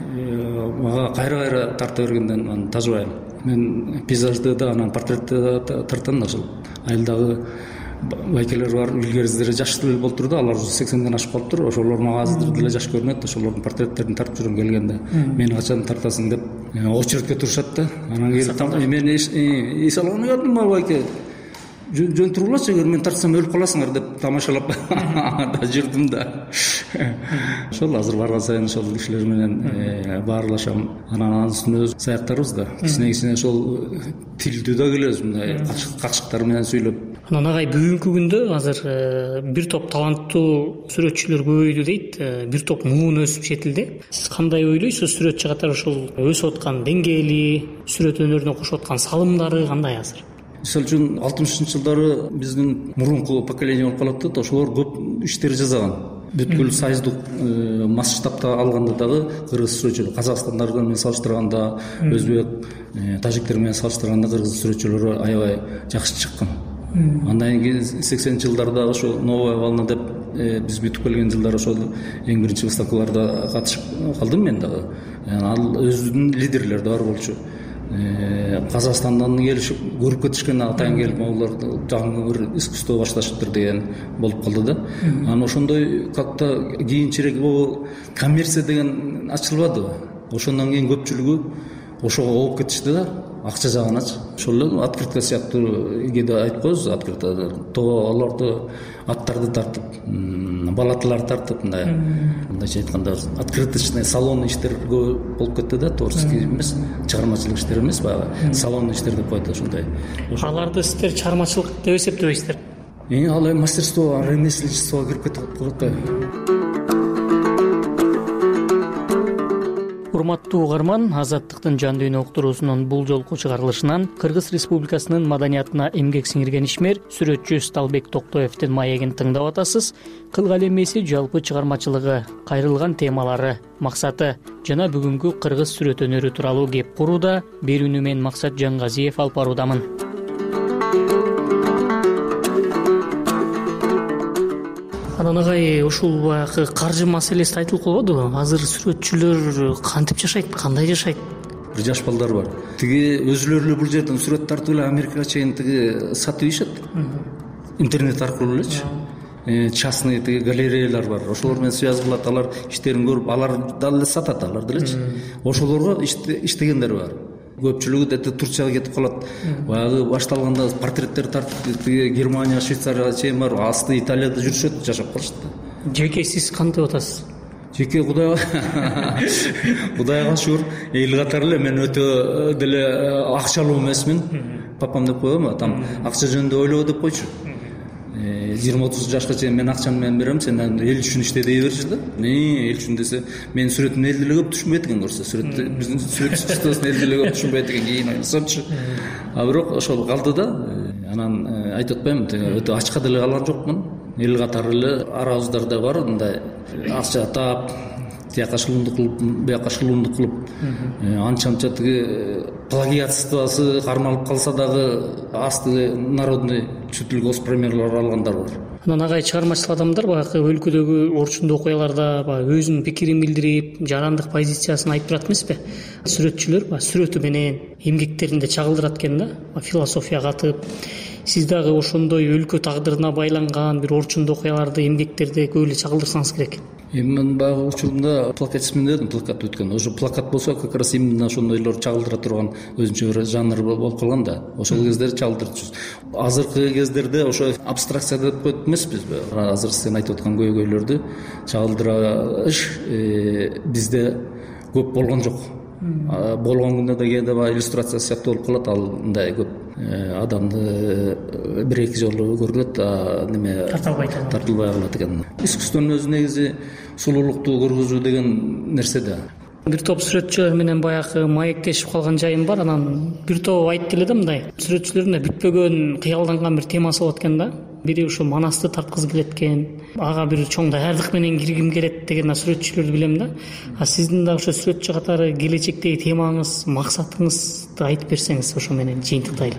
Мага кайра-кайра тарта бергенден аны тажыбайм. Мен пейзажды да, анан портретти да тартам да. Ошол айылдагы байкелер бар, илгерисиздери жаш деле болуптур да, алар уже сексенден ашып калыптыр. Ошолор мага азыр деле жаш көрүнөт. Ошолордун портреттерин тартып жүрөм келгенде. Мени качан тартасың деп очередке турушат да. Анан келип мен ий салган ятма байке. Жөн тургулачы, эгер мен тартсам өлүп каласыңар деп тамашалап да жүрдүм да. Ошол азыр барган сайын ошол кишилер менен баарлашам. Анан анын үстүнө саяктарбыз да. Кичине кичине ошол тилдүү да келебиз, мындай качыктар менен сүйлөп. Анан агай бүгүнкү күндө азыр бир топ таланттуу сүрөтчүлөр көбөйдү дейт, бир топ муун өсүп жетилди. Сиз кандай ойлойсуз, сүрөтчү катары ошол өсүп аткан деңгээли, сүрөт өнөрүнө кошуп аткан салымдары кандай азыр? Мисалы үчүн алтымышынчы жылдары биздин мурунку поколение болуп калат да, ошолор көп иштер жасаган. Бүткүл союздук масштабта алганда дагы кыргыз сүрөтчүлөр, казакстандарды менен салыштырганда, өзбек, тажиктер менен салыштырганда кыргыз сүрөтчүлөрү аябай жакшы чыккан. Андан кийин сексенинчи жылдарда ошо новая волна деп биз бүтүп келген жылдары ошол эң биринчи выставкаларда катышып калдым мен дагы. Ал өзүнүн лидерлери бар болчу. Казакстандан келишип көрүп кетишкен, атайын келип алар жаңы бир искусство башташыптыр деген болуп калды да. Анан ошондой как-то кийинчерээк бул коммерция деген ачылбады. Ошондон кийин көпчүлүгү ошого ооп кетишти да, акча жагыначы. Ошол эле открытка сыяктуу кээде айтып коебуз, открытка то аларды аттарды тартып, балатыларды тартып, мындай мындайча айтканда открыточный салон иштер көп болуп кетти да, творческий эмес, чыгармачылык иштер эмес, баягы салон иштер деп коет ошондой. Аларды сиздер чыгармачылык деп эсептебейсиздер? Э, ал эми мастерство, ремесленничествого кирип кетип коет да. Урматтуу угарман, Азаттыктын жан дүйнө уктуруусунун бул жолку чыгарылышынан Кыргыз Республикасынын маданиятына эмгек сиңирген ишмер, сүрөтчү Сталбек Токтоевдин маегин тыңдап атасыз. Кылгал эмеси жалпы чыгармачылыгы, кайрылган темалары, максаты жана бүгүнкү кыргыз сүрөт өнөрү тууралуу кеп курууда берүүнү мен Максат Жангазиев алып баруудамын. Анан агай, ушул баягы каржы маселеси айтылып калбадыбы? Азыр сүрөтчүлөр кантип жашайт, кандай жашайт? Бир жаш балдар бар. Тиги өзүлөрү эле бул жерден сүрөт тартып эле Америкага чейин тиги сатып ийишет. Интернет аркылуу элечи. Частный тиги галереялар бар. Ошолор менен связь кылат, алар иштерин көрүп, алар дагы сатат, алар делечи. Ошолорго иштегендер бар. Көпчүлүгү да Турцияга кетип калат. Баягы башталганда портреттер тартып, Германия, Швейцарияга чейин барып, асты Италияда жүрүшөт, жашап калышты. Жеке сиз кантип атасыз? Жеке Кудайга Кудайга шүгүр, эл катары эле мен өтө деле акчалуу эмесмин. Папам деп коем, атам акча жөнүндө ойлоо деп койчу. жыйырма отуз жашка чейин мен акчаны менен берем, сен эл үчүн иште дей берчи да. Не, эл үчүн десе, мен сүрөтүм эл деле көп түшүнбөйт экен көрсө, сүрөт биздин сүрөт искусствосун эл деле көп түшүнбөйт экен, кийин ойлосомчу. А бирок ошол калды да. Анан айтып атпаймынбы, өтө ачка деле калган жокмун. Эл катары эле арабыздарда бар, мындай акча тап, тияка шылымдык кылып, бияка шылымдык кылып, анча-анча тиги плагиатствосы кармалып калса дагы асты народный чуть ли госпремьерлер алгандар бар. Анан агай, чыгармачыл адамдар баягы өлкөдөгү орчундуу окуяларда баягы өзүнүн пикирин билдирип, жарандык позициясын айтып турат эмеспи? Сүрөтчүлөр баягы сүрөтү менен эмгектеринде чагылдырат экен да, философия катып. Сиз дагы ошондой өлкө тагдырына байланган бир орчундуу окуяларды, эмгектерди көп эле чагылдырсаңыз керек. Эми мен баягы учурунда плакатистмин дедим, плакат өткөн. Уже плакат болсо, как раз именно ошондойлор чагылдыра турган өзүнчө бир жанр болуп калган да. Ошол кездер чагылдырчу. Азыркы кездерде ошо абстракция деп коет эмеспизби? Азыр сен айтып аткан көйгөйлөрдү чагылдырыш бизде көп болгон жок. Болгон күндө да кээде баягы иллюстрация сыяктуу болуп калат, ал мындай көп адамды бир эки жолу көргөт, неме тартылбай тартылбай калат экен. Искусствонун өзү негизи сулуулукту көргөзүү деген нерсе да. Бир топ сүрөтчүлөр менен баягы маектешип калган жайым бар. Анан бир топ айтты эле да, мындай сүрөтчүлөрдүн бүтпөгөн, кыялданган бир темасы болот экен да. Бири ушу Манасты тарткызы келет экен, ага бир чоң даярдык менен киргим келет деген сүрөтчүлөрдү билем да. А сиздин да ошо сүрөтчү катары келечектеги темаңыз, максатыңызды айтып берсеңиз, ошо менен жыйынтыктайлы.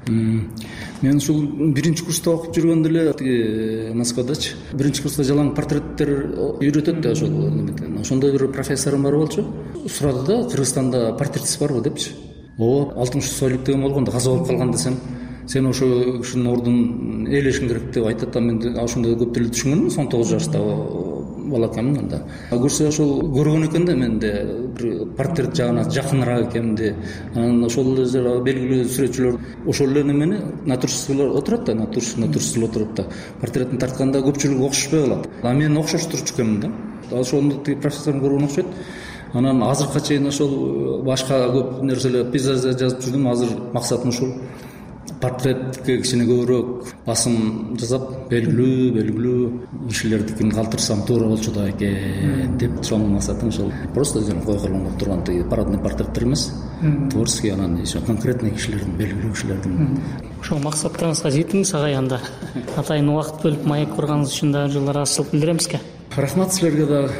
Мен ушул биринчи курста окуп жүргөндө эле Москвадачы биринчи курста жалаң портреттер үйрөтөт да, ошол неметен. Ошондой бир профессорум бар болчу. Сурады да, Кыргызстанда портретист барбы депчи. О, алтымыш сойлук деген болгондо каза болуп калган десем, сен ошо кишинин ордун ээлешиң керек деп айтат. Мен ошондой көп деле түшүнгөнмүн, он тогуз жашта бала экенмин анда. Көрсө ошол көргөн экен да менде бир портрет жагына жакыныраак экенимди. Анан ошол эле белгилүү сүрөтчүлөр ошол эле немени натурщийлер отурат да, натурщийлер отурат да. Портреттин тартканда көпчүлүгү окшошпой калат. А мен окшоштурчу экенмин да. Ошондо тиги профессорум көргөн окшойт. Анан азыркыга чейин ошол башка көп нерселер пейзаж жазып жүрдүм. Азыр максатым ушул портретке кичине көбүрөөк басым жасап, белгилүү белгилүү кишилердикин калтырсам туура болчу да экен деп, ошонун максатым ошол. Просто жана кой колоңдоп турган тиги парадный портреттер эмес, творческий, анан конкретный кишилердин, белгилүү кишилердин. Ошол максаттарыңызга жеттиңиз агай. Анда атайын убакыт бөлүп маек курганыңыз үчүн дагы жылдар ыраазычылык билдиремизге. Рахмат силерге дагы.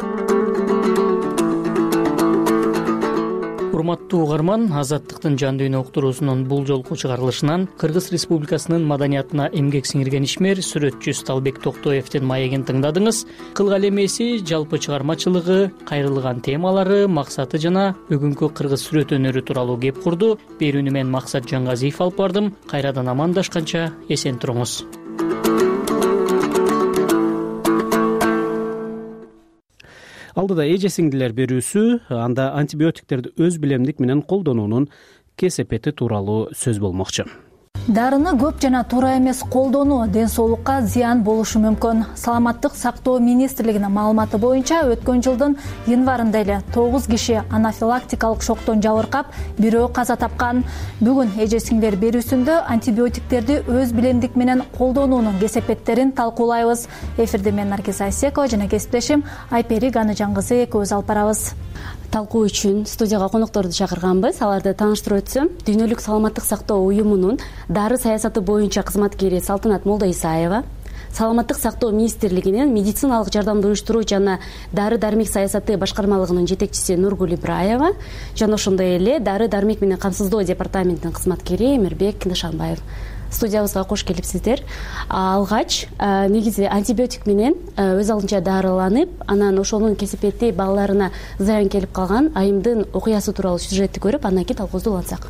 Урматтуу угарман, Азаттыктын жан дүйнө уктуруусунун бул жолку чыгарылышынан Кыргыз Республикасынын маданиятына эмгек сиңирген ишмер сүрөтчү Сталбек Токтоевдин маегин тыңдадыңыз. Кылгал эмеси, жалпы чыгармачылыгы, кайрылган темалары, максаты жана бүгүнкү кыргыз сүрөт өнөрү тууралуу кеп курду. Берүүнү мен Максат Жангазиев алып бардым. Кайрадан амандашканча эсен туруңуз. Алдыда эже сиңдилер берүүсү, анда антибиотиктерди өз билемдик менен колдонуунун кесепети тууралуу сөз болмокчу. Дарыны көп жана туура эмес колдонуу ден соолукка зыян болушу мүмкүн. Саламаттык сактоо министрлигинин маалыматы боюнча өткөн жылдын январында эле тогуз киши анафилактикалык шоктон жабыркап, бирөө каза тапкан. Бүгүн эже сиңдилер берүүсүндө антибиотиктерди өз билемдик менен колдонуунун кесепеттерин талкуулайбыз. Эфирде мен Наргиз Айсекова жана кесиптешим Айпери Ганычан кызы экөөбүз алып барабыз. Талкуу үчүн студияга конокторду чакырганбыз. Аларды тааныштырып өтсөм, Дүйнөлүк саламаттык сактоо уюмунун дары саясаты боюнча кызматкери Салтанат Молдоисаева, Саламаттык сактоо министрлигинин медициналык жардамды уюштуруу жана дары дармек саясаты башкармалыгынын жетекчиси Нургүл Ибраева жана ошондой эле дары дармек менен камсыздоо департаментинин кызматкери Эмирбек Нышанбаев. Студиябызга кош келипсиздер. Алгач негизи антибиотик менен өз алдынча дарыланып, анан ошонун кесепети балаларына зыян келип калган айымдын окуясы тууралуу сюжетти көрүп, андан кийин талкуубузду улантсак.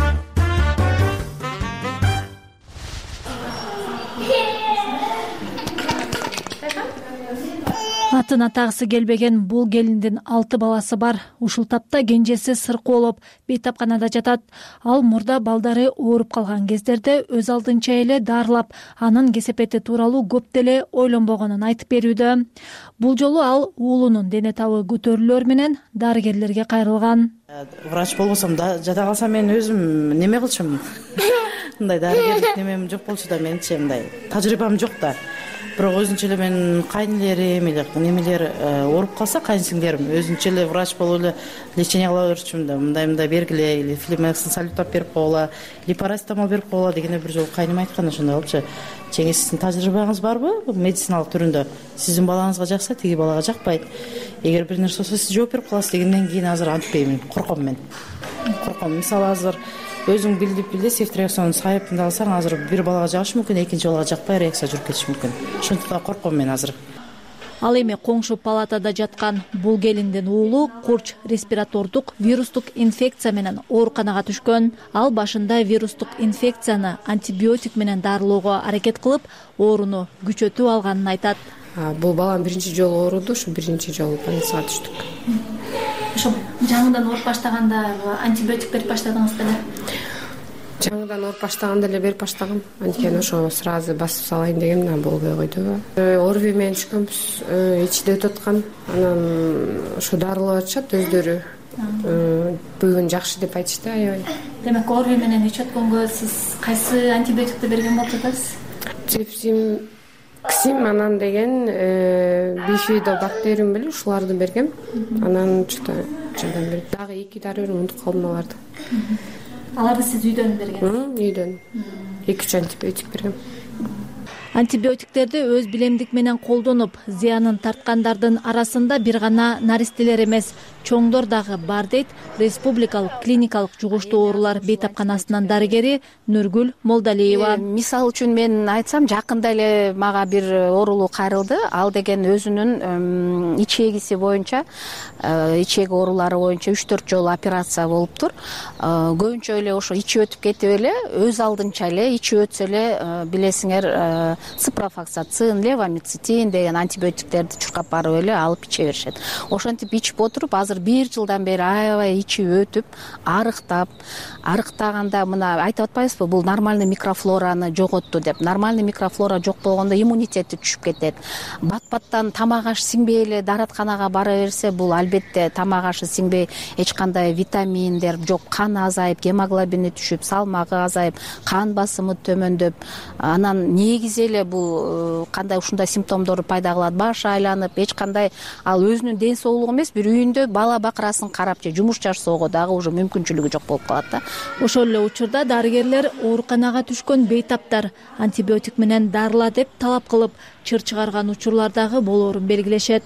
Атын атагысы келбеген бул келиндин алты баласы бар. Ушул тапта кенжеси сыркоолоп бейтапканада жатат. Ал мурда балдары ооруп калган кездерде өз алдынча эле дарылап, анын кесепети тууралуу көп деле ойлонбогонун айтып берүүдө. Бул жолу ал уулунун дене табы көтөрүлөр менен дарыгерлерге кайрылган. Врач болбосом да жата калсам мен өзүм неме кылчумун. Мындай дарыгерлик немем жок болчу да, менчи мындай тажрыйбам жок да. Бирок өзүнчө эле менин кайнелерим эле немелер ооруп калса, кайнсиңдерим өзүнчө эле врач болуп эле лечение кыла берчүмүн да. Мындай мындай бергиле, или флемексын салютап берип койгула, или парацетамол берип койгула дегенде бир жолу кайным айткан, ошондой кылчу. Чеңиз, сиздин тажрыйбаңыз барбы медициналык түрүндө? Сиздин балаңызга жакса, тиги балага жакпайт. Эгер бир нерсе болсо сиз жооп берип каласыз дегенден кийин азыр антпеймин, корком мен. Корком. Мисалы азыр өзүң билдип билде сефтриаксонун сайыпында алсаң, азыр бир балага жагышы мүмкүн, экинчи балага жакпай реакция жүрүп кетиши мүмкүн. Ошондуктан да корком мен азыр. Ал эми коңшу палатада жаткан бул келиндин уулу курч респиратордук вирустук инфекция менен ооруканага түшкөн. Ал башында вирустук инфекцияны антибиотик менен дарылоого аракет кылып, ооруну күчөтүп алганын айтат. Бул балам биринчи жолу ооруду, ушу биринчи жолу больницага түштүк. Ошо жаңыдан ооруп баштаганда антибиотик берип баштадыңыз беле? Жаңыдан ооруп баштаганда эле берип баштагам. Анткени ошо сразу басып салайын дегем, да болбой койду. Орви менен түшкөнбүз, ичиде өтүп аткан. Анан ошо дарылап атышат өздөрү. Бүгүн жакшы деп айтышты, аябай. Демек, орви менен ичип аткөнгө сиз кайсы антибиотикти берген болуп жатасыз? Цепсим, ксим, анан деген бифидобактериум беле, ушуларды бергем. Анан что-то жардам берди. Дагы эки дары берип унутуп калдым аларды. Аларды сиз үйдөн бергенсиз? Үйдөн. эки үч антибиотик бергем. Антибиотиктерди өз билемдик менен колдонуп, зыянын тарткандардын арасында бир гана наристелер эмес, чоңдор дагы бар дейт республикалык клиникалык жугуштуу оорулар бейтапканасынын дарыгери Нургүл Молдалиева. Мисал үчүн мен айтсам, жакында эле мага бир оорулуу кайрылды. Ал деген өзүнүн ичегиси боюнча, ичеги оорулары боюнча үч төрт жолу операция болуптур. Көбүнчө эле ошо ичи өтүп кетип эле, өз алдынча эле ичи өтсө эле билесиңер ципрофлоксацин, левамицетин деген антибиотиктерди чуркап барып эле алып иче беришет. Ошентип ичип отуруп, азыр бир жылдан бери аябай ичи өтүп, арыктап, арыктаганда мына айтып атпайбызбы, бул нормальный микрофлораны жоготту деп. Нормальный микрофлора жок болгондо иммунитети түшүп кетет. Бат-баттан тамак аш сиңбей эле дааратканага бара берсе, бул албетте тамак ашы сиңбей, эч кандай витаминдер жок, кан азайып, гемоглобини түшүп, салмагы азайып, кан басымы төмөндөп, анан негизи эле бул кандай ушундай симптомдор пайда кылат, баш айланып, эч кандай ал өзүнүн ден соолугу эмес, бир үйүндө бала бакырасын карап же жумуш жашоого дагы уже мүмкүнчүлүгү жок болуп калат да. Ошол эле учурда дарыгерлер ооруканага түшкөн бейтаптар антибиотик менен дарыла деп талап кылып, чыр чыгарган учурлар дагы болоорун белгилешет.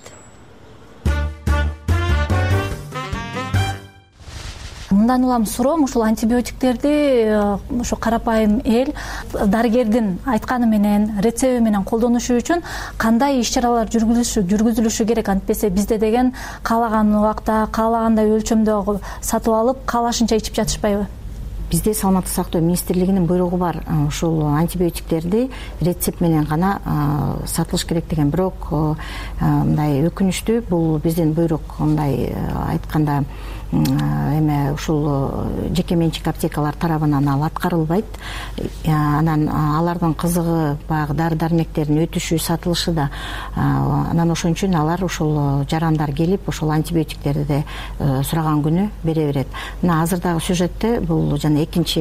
Мындан улам суроом, ушул антибиотиктерди ошо карапайым эл дарыгердин айтканы менен, рецепти менен колдонушу үчүн кандай иш-чаралар жүргүзүлүшү жүргүзүлүшү керек? Антпесе бизде деген каалаган убакта, каалагандай өлчөмдө сатып алып, каалашынча ичип жатышпайбы? Бизде саламаттык сактоо министрлигинин буйругу бар, ушул антибиотиктерди рецепт менен гана сатылыш керек деген. Бирок мындай өкүнүчтүү, бул биздин буйрук мындай айтканда эме ушул жеке менчик аптекалар тарабынан ал аткарылбайт. Анан алардын кызыгы баягы дары дармектердин өтүшү, сатылышы да. Анан ошон үчүн алар ушул жарандар келип, ошол антибиотиктерди сураган күнү бере берет. Мына азырдагы сюжетте бул жана экинчи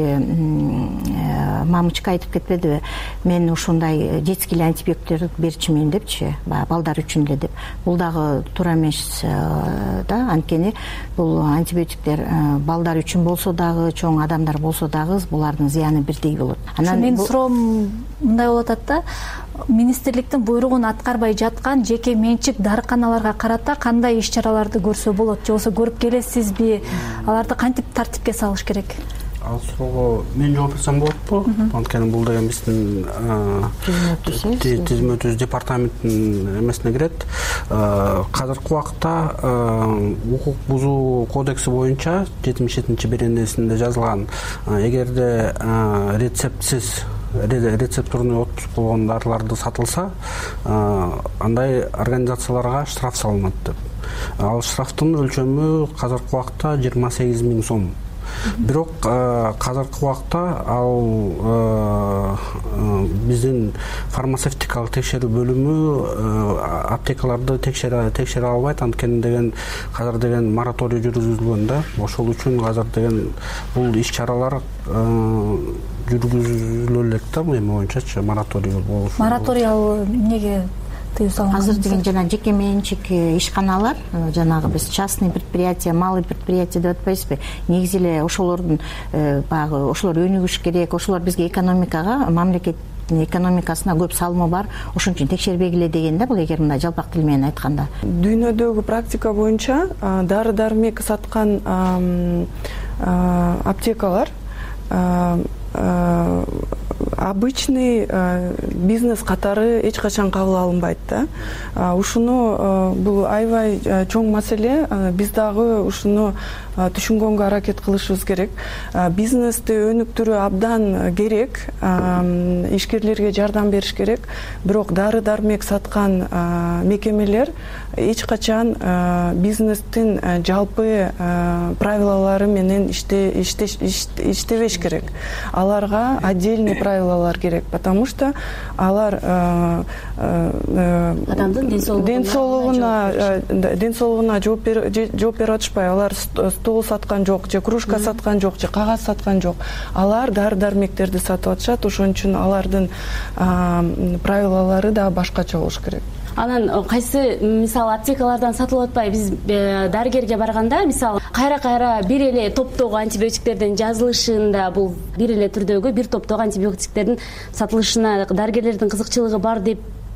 мамычка айтып кетпедиби? Мен ушундай детский антибиотиктер берчүмүн депчи, баягы балдар үчүн эле деп. Бул дагы туура эмес да, анткени бул антибиотиктер балдар үчүн болсо дагы, чоң адамдар болсо дагы булардын зыяны бирдей болот. Анан мен суроом мындай болуп атат да, министрликтин буйругун аткарбай жаткан жеке менчик дарыканаларга карата кандай иш-чараларды көрсө болот, же болбосо көрүп келесизби? Аларды кантип тартипке салыш керек? Ал суроого мен жооп берсем болотпу? Анткени бул деген биздин тизмөтүбүз департаменттин эмесине кирет. Казыркы убакта укук бузуу кодекси боюнча жетимиш жетинчи беренесинде жазылган, эгерде рецептсиз рецептурный отпуск болгон дарыларды сатылса, андай организацияларга штраф салынат деп. Ал штрафтын өлчөмү казыркы убакта жыйырма сегиз миң сом. Бирок казыркы убакта ал биздин фармацевтикалык текшерүү бөлүмү аптекаларды текшере текшере албайт, анткени деген азыр деген мораторий жүргүзүлгөн да. Ошол үчүн азыр деген бул иш-чаралар жүргүзүлө элек да, эми боюнчачы мораторий болушу. Мораторий ал эмнеге? Азыр деген жана жеке менчик ишканалар, жанагы биз частный предприятие, малый предприятие деп атпайбызбы? Негизи эле ошолордун баягы ошолор өнүгүш керек, ошолор бизге экономикага, мамлекеттин экономикасына көп салымы бар. Ошон үчүн текшербегиле деген да, бул эгер мындай жалпак тил менен айтканда. Дүйнөдөгү практика боюнча дары дармек саткан аптекалар обычный бизнес катары эч качан кабыл алынбайт да. Ушуну бул аябай чоң маселе. Биз дагы ушуну түшүнгөнгө аракет кылышыбыз керек. Бизнести өнүктүрүү абдан керек, ишкерлерге жардам бериш керек. Бирок дары дармек саткан мекемелер эч качан бизнестин жалпы правилалары менен иштебеш керек. Аларга отдельный правилалар керек, потому что алар адамдын ден соолугуна ден соолугуна жооп берип атышпай, алар стол саткан жок, же кружка саткан жок, же кагаз саткан жок. Алар дары дармектерди сатып атышат. Ошон үчүн алардын правилалары да башкача болуш керек. Анан кайсы мисалы аптекалардан сатылып атпай, биз дарыгерге барганда мисалы кайра кайра бир эле топтогу антибиотиктердин жазылышында бул бир эле түрдөгү бир топтогу антибиотиктердин сатылышына дарыгерлердин кызыкчылыгы бар деп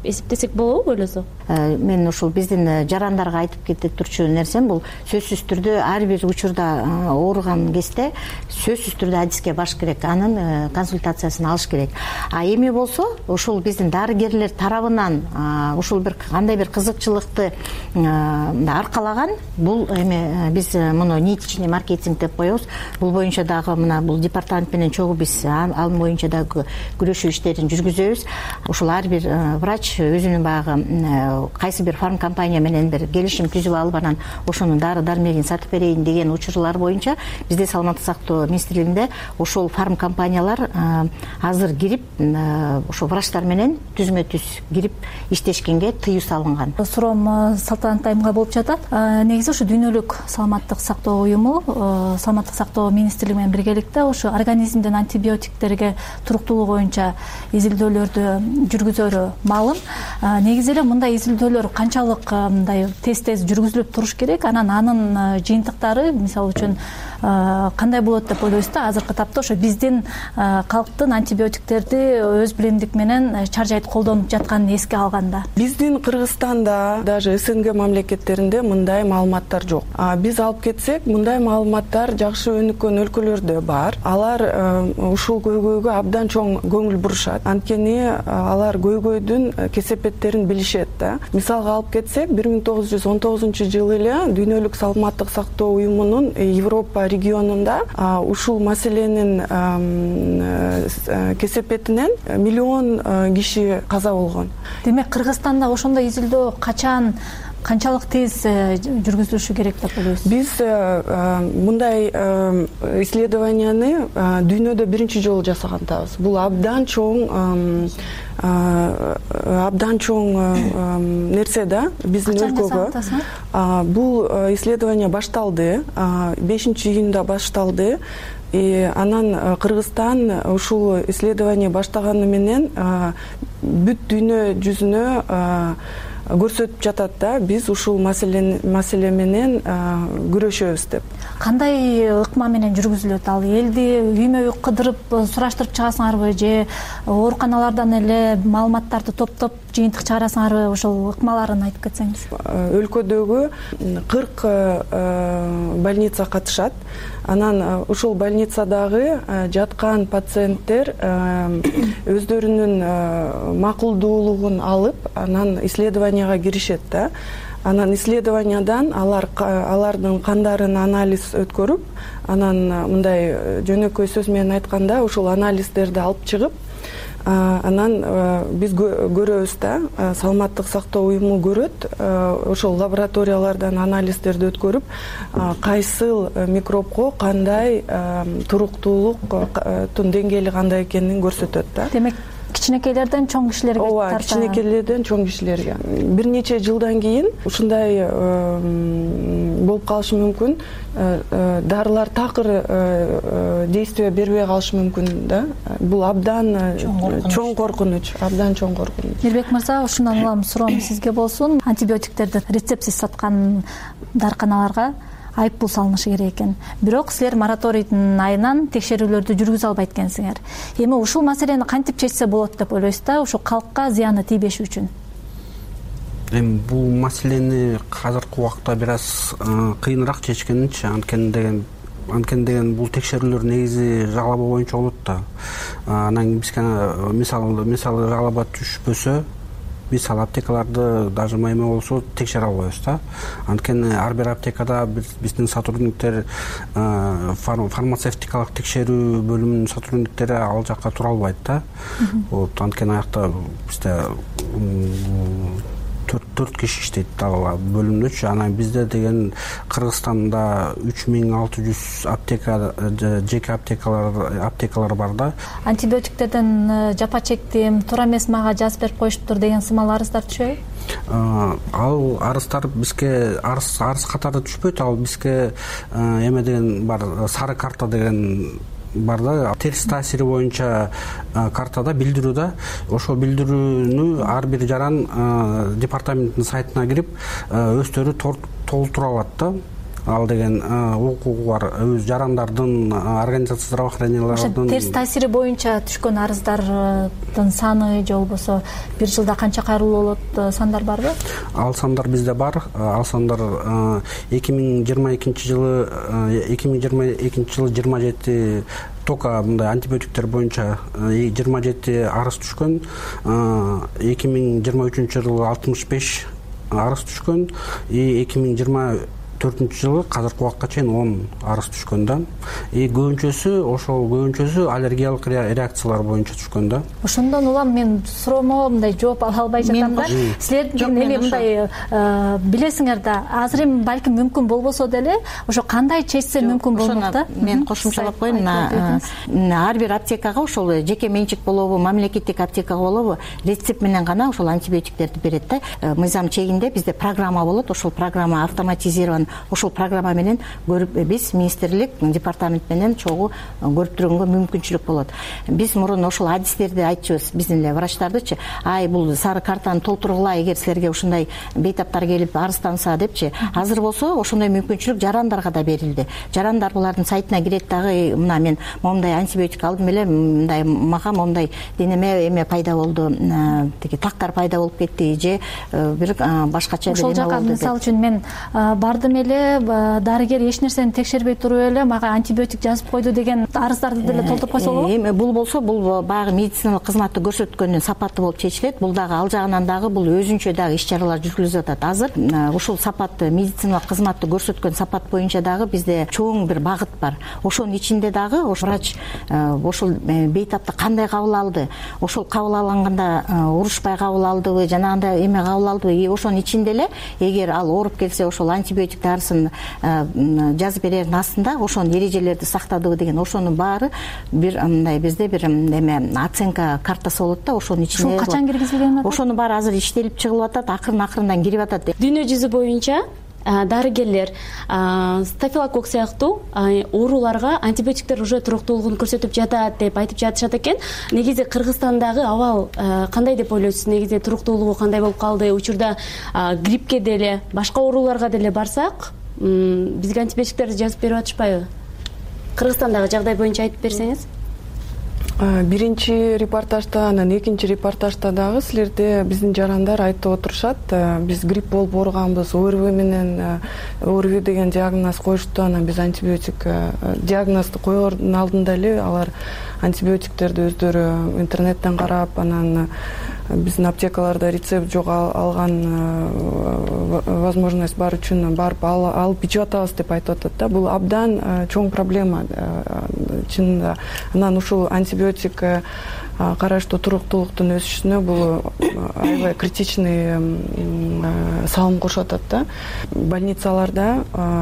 эсептесек болобу ойлосок? Мен ушул биздин жарандарга айтып кете турчу нерсем бул сөзсүз түрдө ар бир учурда ооруган кезде сөзсүз түрдө адиске барыш керек, анын консультациясын алыш керек. А эми болсо ушул биздин дарыгерлер тарабынан ушул бир кандай бир кызыкчылыкты аркалаган, бул эми биз муну нитичный маркетинг деп коебуз. Бул боюнча дагы мына бул департамент менен чогуу биз ал боюнча дагы күрөшүү иштерин жүргүзөбүз. Ушул ар бир врач өзүнүн баягы кайсы бир фарм компания менен бир келишим түзүп алып, анан ошонун дары дармегин сатып берейин деген учурлар боюнча бизде саламаттык сактоо министрлигинде ошол фарм компаниялар азыр кирип, ошо врачтар менен түзмө түз кирип иштешкенге тыюу салынган. Суроом Салтанат айымга болуп жатат. Негизи ушу дүйнөлүк саламаттык сактоо уюму саламаттык сактоо министрлиги менен биргеликте ушу организмдин антибиотиктерге туруктуулугу боюнча изилдөөлөрдү жүргүзөрү маалым. Негизи эле мындай изилдөөлөр канчалык мындай тез тез жүргүзүлүп туруш керек, анан анын жыйынтыктары мисалы үчүн кандай болот деп ойлойсуз да? Азыркы тапта ошо биздин калктын антибиотиктерди өз билимдик менен чаржайт колдонуп жатканын эске алганда. Биздин Кыргызстанда, даже СНГ мамлекеттеринде мындай маалыматтар жок. Биз алып кетсек, мындай маалыматтар жакшы өнүккөн өлкөлөрдө бар. Алар ушул көйгөйгө абдан чоң көңүл бурушат. Анткени алар көйгөйдүн кесепеттерин билишет да. Мисалга алып кетсек, бир миң тогуз жүз он тогузунчу жылы эле дүйнөлүк саламаттык сактоо уюмунун Европа регионунда ушул маселенин кесепетинен миллион киши каза болгон. Демек Кыргызстанда ошондой изилдөө качан, канчалык тез жүргүзүлүшү керек деп ойлойсуз? Биз мындай исследованияны дүйнөдө биринчи жолу жасагандабыз. Бул абдан чоң абдан чоң нерсе да биздин өлкөгө. Бул исследование башталды, бешинчи июнда башталды. И анан Кыргызстан ушул исследование баштаганы менен бүт дүйнө жүзүнө көрсөтүп жатат да, биз ушул маселе менен күрөшөбүз деп. Кандай ыкма менен жүргүзүлөт ал? Элди үймө үй кыдырып сураштырып чыгасыңарбы же ооруканалардан эле маалыматтарды топтоп жыйынтык чыгарасыңарбы? Ошол ыкмаларын айтып кетсеңиз. Өлкөдөгү кырк больница катышат. Анан ушул больницадагы жаткан пациенттер өздөрүнүн макулдуулугун алып, анан исследованияга киришет да. Анан исследованиядан алар алардын кандарын анализ өткөрүп, анан мындай жөнөкөй сөз менен айтканда ушул анализдерди алып чыгып, анан биз көрөбүз да, саламаттык сактоо уюму көрөт, ошол лабораториялардан анализдерди өткөрүп, кайсыл микробко кандай туруктуулуктун деңгээли кандай экенин көрсөтөт да. Демек кичинекейлерден чоң кишилерге тарта. Ооба, кичинекейлерден чоң кишилерге. Бир нече жылдан кийин ушундай болуп калышы мүмкүн. Дарылар такыр действие бербей калышы мүмкүн да. Бул абдан чоң коркунуч, абдан чоң коркунуч. Мирбек мырза, ушундан улам суроом сизге болсун. Антибиотиктерди рецептсиз саткан дарыканаларга айыппул салынышы керек экен. Бирок силер мораторийдин айынан текшерүүлөрдү жүргүзө албайт экенсиңер. Эми ушул маселени кантип чечсе болот деп ойлойсуз да, ушу калкка зыяны тийбеш үчүн? Эми бул маселени азыркы убакта бир аз кыйыныраак чечкенинчи, анткени деген анткени деген бул текшерүүлөр негизи жалоба боюнча болот да. Анан бизге мисалы мисалы жалоба түшпөсө, биз ал аптекаларды даже майме болсо текшере албайбыз да. Анткени ар бир аптекада биздин сотрудниктер, фармацевтикалык текшерүү бөлүмүнүн сотрудниктери ал жакка тура албайт да. Вот анткени аякта бизде төрт киши иштейт ал бөлүмдөчү. Анан бизде деген Кыргызстанда үч миң алты жүз аптека, жеке аптекалар аптекалар бар да. Антибиотиктерден жапа чектим, туура эмес мага жазып берип коюшуптур деген сымал арыздар түшөбү? Ал арыздар бизге арыз арыз катары түшпөйт, ал бизге эме деген бар, сары карта деген бар да, терс таасири боюнча картада билдирүү да. Ошол билдирүүнү ар бир жаран департаменттин сайтына кирип өздөрү толтура алат да. ал деген укугу бар өз жарандардын организация здравоохранениялардын терс таасири боюнча түшкөн арыздардын саны же болбосо бир жылда канча кайрылуу болот сандар барбы? Ал сандар бизде бар. Ал сандар эки миң жыйырма экинчи жылы эки миң жыйырма экинчи жылы жыйырма жети только мындай антибиотиктер боюнча жыйырма жети арыз түшкөн. эки миң жыйырма үчүнчү жылы алтымыш беш арыз түшкөн. эки миң жыйырма төртүнчү жылы азыркы убакка чейин он арыз түшкөн да. И көбүнчөсү ошол көбүнчөсү аллергиялык реакциялар боюнча түшкөн да. Ошондон улам мен суроомо мындай жооп ала албай жатам да. Силердин эми мындай билесиңер да, азыр эми балким мүмкүн болбосо деле ошо кандай чечсе мүмкүн болмок да. Мен кошумчалап коеюн. Ар бир аптекага ошол жеке менчик болобу, мамлекеттик аптекага болобу, рецепт менен гана ошол антибиотиктерди берет да. Мыйзам чегинде бизде программа болот, ошол программа автоматизирован. Ошол программа менен көрүп биз министрлик департамент менен чогуу көрүп турганга мүмкүнчүлүк болот. Биз мурун ошол адистерди айтчубуз, биздин эле врачтардычы, ай бул сары картаны толтургула, эгер силерге ушундай бейтаптар келип арызданса депчи. Азыр болсо ошондой мүмкүнчүлүк жарандарга да берилди. Жарандар булардын сайтына кирет дагы, мына мен момундай антибиотик алдым эле, мындай мага момундай денеме эме пайда болду, тиги тактар пайда болуп кетти же бир башкача ошол жака мисалы үчүн мен бардым эле, дарыгер эч нерсени текшербей туруп эле мага антибиотик жазып койду деген арыздарды деле толтуруп койсо болобу? Эми бул болсо бул баягы медициналык кызматты көрсөткөндүн сапаты болуп чечилет. Бул дагы ал жагынан дагы бул өзүнчө дагы иш чаралар жүргүзүп атат. Азыр ушул сапатты, медициналык кызматты көрсөткөн сапат боюнча дагы бизде чоң бир багыт бар. Ошонун ичинде дагы ошол врач ошол бейтапты кандай кабыл алды, ошол кабыл алганда урушпай кабыл алдыбы, жанагындай эме кабыл алдыбы, и ошонун ичинде эле эгер ал ооруп келсе ошол антибиотик дарысын жазып берердин астында ошонун эрежелерди сактадыбы деген ошонун баары бир мындай бизде бир эме оценка картасы болот да, ошонун ичинде. Ушул качан киргизилген атат? Ошонун баары азыр иштелип чыгылып атат, акырын акырындан кирип атат. Дүйнө жүзү боюнча дарыгерлер стафилококк сыяктуу ооруларга антибиотиктер уже туруктуулугун көрсөтүп жатат деп айтып жатышат экен. Негизи Кыргызстандагы абал кандай деп ойлойсуз? Негизи туруктуулугу кандай болуп калды? Учурда гриппке деле, башка ооруларга деле барсак, бизге антибиотиктерди жазып берип атышпайбы? Кыргызстандагы жагдай боюнча айтып берсеңиз. Биринчи репортажда, анан экинчи репортажда дагы силерде биздин жарандар айтып отурушат, биз грипп болуп ооруганбыз, ОРВИ менен ОРВИ деген диагноз коюшту, анан биз антибиотик диагнозду коердун алдында эле алар антибиотиктерди өздөрү интернеттен карап, анан биздин аптекаларда рецепт жок алган возможность бар үчүн барып алып ичип атабыз деп айтып атат да. Бул абдан чоң проблема чынында. Анан ушул антибиотик караштуу туруктуулуктун өсүшүнө бул аябай критичный салым кошуп атат да. Больницаларда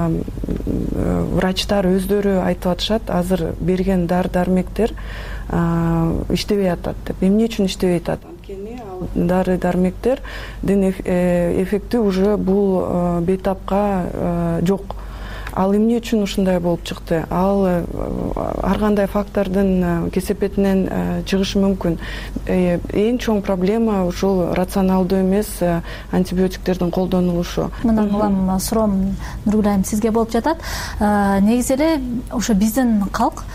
врачтар өздөрү айтып атышат, азыр берген дары-дармектер иштебей атат деп. Эмне үчүн иштебей атат? Анткени ал дары-дармектердин эффекти уже бул бейтапка жок. Ал эмне үчүн ушундай болуп чыкты? Ал ар кандай фактордун кесепетинен чыгышы мүмкүн. Эң чоң проблема ушул рационалдуу эмес антибиотиктердин колдонулушу. Мындан улам суроом Нургүл айым сизге болуп жатат. Негизи эле ошо биздин калк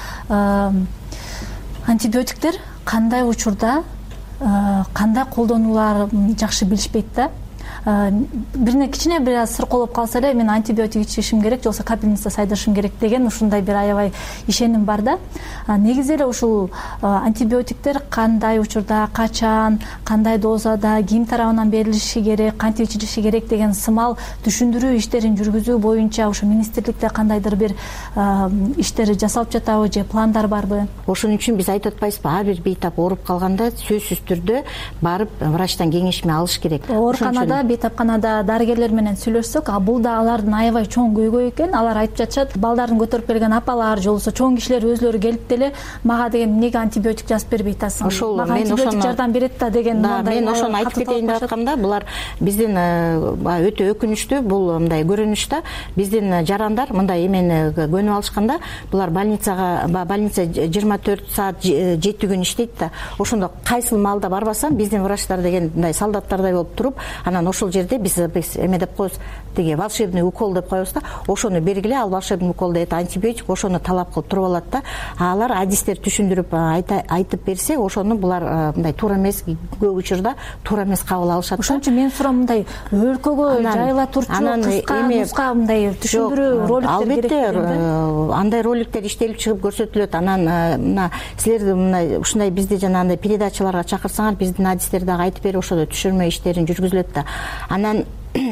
антибиотиктер кандай учурда кандай колдонулар жакшы билишпейт да. Бирине кичине бир аз сырколоп калса эле мен антибиотик ичишим керек, жоксо капельница сайдырышым керек деген ушундай бир аябай ишеним бар да. Негизи эле ушул антибиотиктер кандай учурда, качан, кандай дозада, ким тарабынан берилиши керек, кантип ичилиши керек деген сымал түшүндүрүү иштерин жүргүзүү боюнча ошо министрликте кандайдыр бир иштер жасалып жатабы же пландар барбы? Ошон үчүн биз айтып атпайбызбы, ар бир бейтап ооруп калганда сөзсүз түрдө барып врачтан кеңешме алыш керек. Ооруканада, бейтапканада дарыгерлер менен сүйлөшсөк, а бул да алардын аябай чоң көйгөй экен. Алар айтып жатышат, балдарын көтөрүп келген апалар же болбосо чоң кишилер өзлөрү келип деле мага деген эмнеге антибиотик жазып бербей атасың? Ошол мага антибиотик жардам берет да деген. Да, мен ошону айтып кетейин деп аткамда, булар биздин өтө өкүнүчтүү бул мындай көрүнүш да. Биздин жарандар мындай эмени көнүп алышканда, булар больницага, больница жыйырма төрт саат жети күн иштейт да. Ошондо кайсыл маалда барбасам, биздин врачтар деген мындай солдаттардай болуп туруп, анан ошол жерде биз биз эме деп коебуз, тиги волшебный укол деп коебуз да, ошону бергиле, ал волшебный укол это антибиотик, ошону талап кылып туруп алат да. Алар адистер түшүндүрүп айтып берсе, ошону булар мындай туура эмес, көп учурда туура эмес кабыл алышат. Ошон үчүн мен сурам, мындай өлкөгө жайыла турчу кыска нуска мындай түшүндүрүү роликтер керек албетте андай роликтер иштелип чыгып көрсөтүлөт. Анан мына силер мына ушундай бизди жанагындай передачаларга чакырсаңар, биздин адистер дагы айтып берип ошодо түшүрмө иштерин жүргүзүлөт да. Анан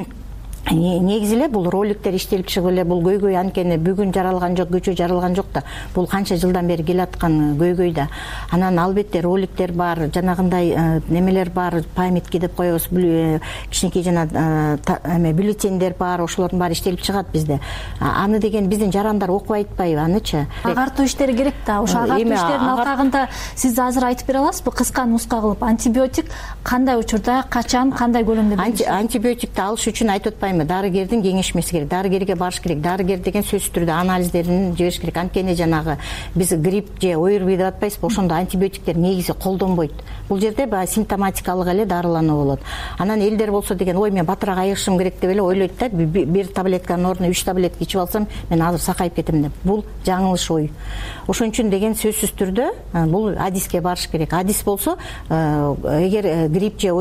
негизи эле бул роликтер иштелип чыгып эле, бул көйгөй анткени бүгүн жаралган жок, кечээ жаралган жок да. Бул канча жылдан бери келаткан көйгөй да. Анан албетте роликтер бар, жанагындай немелер бар, памятки деп коебуз, кичинекей жана эме бюллетендер бар, ошолордун баары иштелип чыгат бизде. Аны деген биздин жарандар окуп айтпайбы, анычы? Агартуу иштери керек да. Ошо агартуу иштеринин алкагында сиз азыр айтып бере аласызбы, кыска нуска кылып, антибиотик кандай учурда, качан, кандай көлөмдө берилет? Антибиотикти алыш үчүн айтып атпайм, дарыгердин кеңешмеси керек, дарыгерге барыш керек. Дарыгер деген сөзсүз түрдө анализдерин жибериш керек. Анткени жанагы биз грипп же ОРВИ деп атпайсызбы, ошондо антибиотиктер негизи колдонбойт. Бул жерде баягы симптоматикалык эле дарылануу болот. Анан элдер болсо деген, ой мен батыраак айыгышым керек деп эле ойлойт да, бир таблетканын ордуна үч таблетка ичип алсам, мен азыр сакайып кетем деп. Бул жаңылыш ой. Ошон үчүн деген сөзсүз түрдө бул адиске барыш керек. Адис болсо, эгер грипп же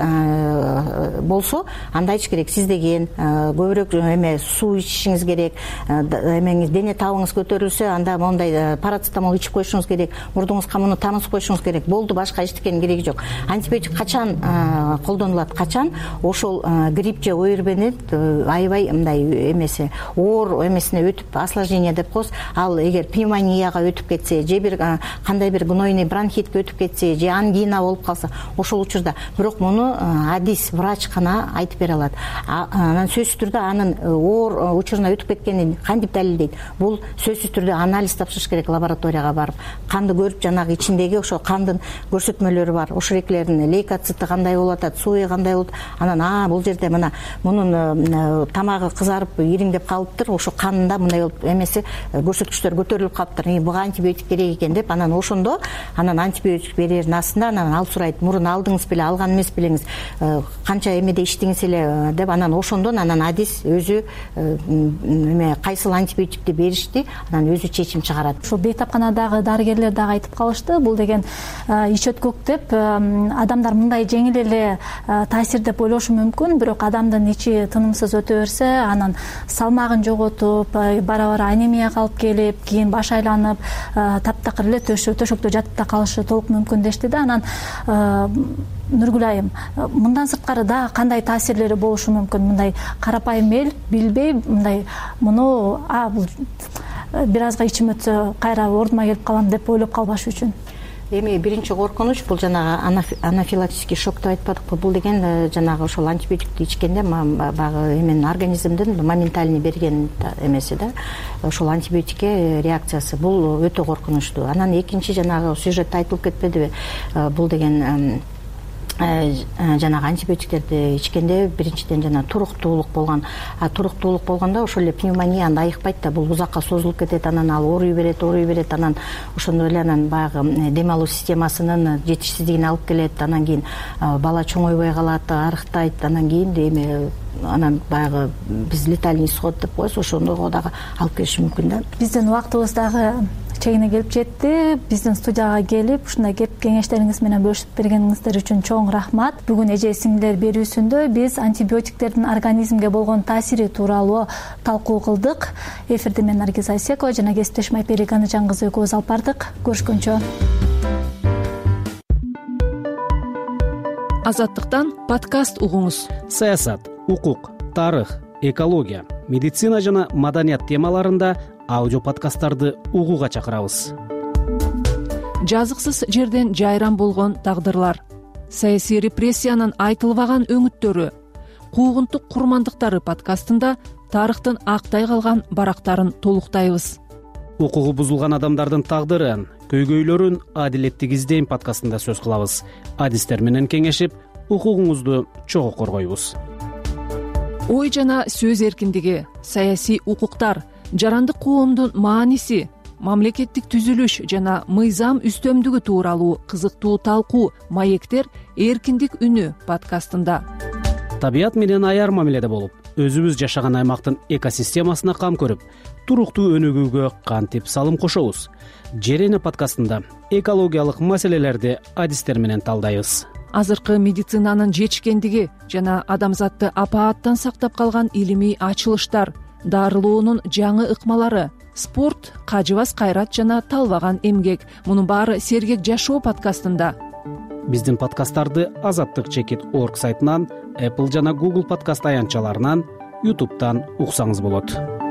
ОРВИ болсо, анда айтыш керек, сиз деген көбүрөөк эме суу ичишиңиз керек, эмеңиз дене табыңыз көтөрүлсө, анда мондай парацетамол ичип коюшуңуз керек, мурдуңузга муну тамызып коюшуңуз керек. Болду, башка эчтекенин кереги жок. Антибиотик качан колдонулат? Качан ошол грипп же ОРВИнин аябай мындай эмеси, оор эмесине өтүп, осложнение деп коебуз. Ал эгер пневмонияга өтүп кетсе, же бир кандай бир гнойный бронхитке өтүп кетсе, же ангина болуп калса, ошол учурда. Бирок муну адис, врач гана айтып бере алат. Анан сөзсүз түрдө анын оор учуруна өтүп кеткенин кантип далилдейт? Бул сөзсүз түрдө анализ тапшырыш керек, лабораторияга барып. Канды көрүп, жанагы ичиндеги ошо кандын көрсөтмөлөрү бар. Ошорекилердин лейкоцити кандай болуп атат, суы кандай болот. Анан а бул жерде мына мунун тамагы кызарып, ириңдеп калыптыр, ошо канында мындай болуп эмеси көрсөткүчтөр көтөрүлүп калыптыр. Буга антибиотик керек экен деп, анан ошондо анан антибиотик берерин астында анан ал сурайт, мурун алдыңыз беле, алган эмес белеңиз, канча эмеде иштиңиз эле деп. Анан ошондон анан адис өзү эме кайсыл антибиотикти беришти, анан өзү чечим чыгарат. Ошо бейтапканадагы дарыгерлер дагы айтып калышты, бул деген ич өткөк деп адамдар мындай жеңил эле таасир деп ойлошу мүмкүн, бирок адамдын ичи тынымсыз өтө берсе, анан салмагын жоготуп, бара-бара анемияга алып келип, кийин баш айланып, таптакыр эле төшөктө жатып да калышы толук мүмкүн дешти да. Анан Нургүл айым, мындан сырткары дагы кандай таасирлери болушу мүмкүн? Мындай карапайым эл билбей, мындай муну а бул бир азга ичим өтсө кайра ордума келип калам деп ойлоп калбаш үчүн. Эми биринчи коркунуч бул жанагы анафилактический шок деп айтпадыкпы? Бул деген жанагы ошол антибиотикти ичкенде баягы эменин организмдин моментальный берген эмеси да, ошол антибиотикке реакциясы. Бул өтө коркунучтуу. Анан экинчи жанагы сюжетте айтылып кетпедиби? Бул деген жанагы антибиотиктерди ичкенде биринчиден жана туруктуулук болгон. А туруктуулук болгондо ошол эле пневмонияны айыкпайт да, бул узакка созулуп кетет, анан ал ооруй берет, ооруй берет, анан ошондой эле анан баягы дем алуу системасынын жетишсиздигине алып келет, анан кийин бала чоңойбой калат, арыктайт, анан кийин эми анан баягы биз летальный исход деп коебуз, ошондого дагы алып келиши мүмкүн да. Биздин убактыбыз дагы чегине келип жетти. Биздин студияга келип ушундай кеп кеңештериңиз менен бөлүшүп бергениңиздер үчүн чоң рахмат. Бүгүн эже сиңдилер берүүсүндө биз антибиотиктердин организмге болгон таасири тууралуу талкуу кылдык. Эфирди мен Наргиз Айсекова жана кесиптешим Айпери Ганычан кызы экөөбүз алып бардык. Көрүшкөнчө. Азаттыктан подкаст угуңуз. Саясат, укук, тарых, экология, медицина жана маданият темаларында аудио подкасттарды угууга чакырабыз. Жазыксыз жерден жайран болгон тагдырлар, саясий репрессиянын айтылбаган өңүттөрү, куугунтук курмандыктары подкастында тарыхтын актай калган барактарын толуктайбыз. Укугу бузулган адамдардын тагдырын, көйгөйлөрүн адилеттик издейм подкастында сөз кылабыз. Адистер менен кеңешип, укугуңузду чогуу коргойбуз. Ой жана сөз эркиндиги, саясий укуктар, жарандык коомдун мааниси, мамлекеттик түзүлүш жана мыйзам үстөмдүгү тууралуу кызыктуу талкуу маектер эркиндик үнү подкастында. табият менен аяр мамиледе болуп, өзүбүз жашаган аймактын экосистемасына кам көрүп, туруктуу өнүгүүгө кантип салым кошобуз? Жер эне подкастында экологиялык маселелерди адистер менен талдайбыз. Азыркы медицинанын жетишкендиги жана адамзатты апааттан сактап калган илимий ачылыштар, дарылоонун жаңы ыкмалары, спорт, кажыбас кайрат жана талбаган эмгек. Мунун баары Сергек жашоо подкастында. Биздин подкасттарды азаттык чекит орг сайтынан, Apple жана Google подкаст аянтчаларынан, YouTube'дан уксаңыз болот.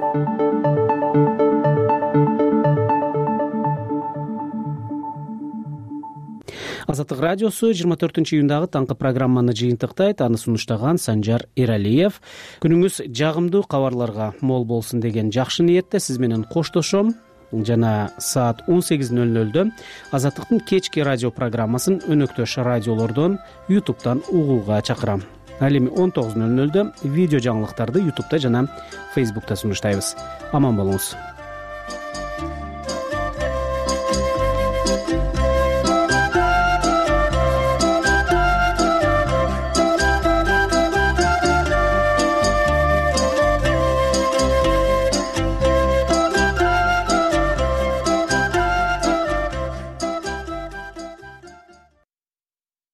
Азаттык радиосу жыйырма төртүнчү июндагы таңкы программаны жыйынтыктайт. Аны сунуштаган Санжар Эралиев. Күнүңүз жагымдуу кабарларга мол болсун деген жакшы ниетте сиз менен коштошом. Жана саат он сегиз ноль нольдө Азаттыктын кечки радио программасын өнөктөш радиолордон, YouTube'дан угууга чакырам. Ал эми он тогуз ноль нольдө видео жаңылыктарды YouTube'да жана Facebook'та сунуштайбыз. Аман болуңуз.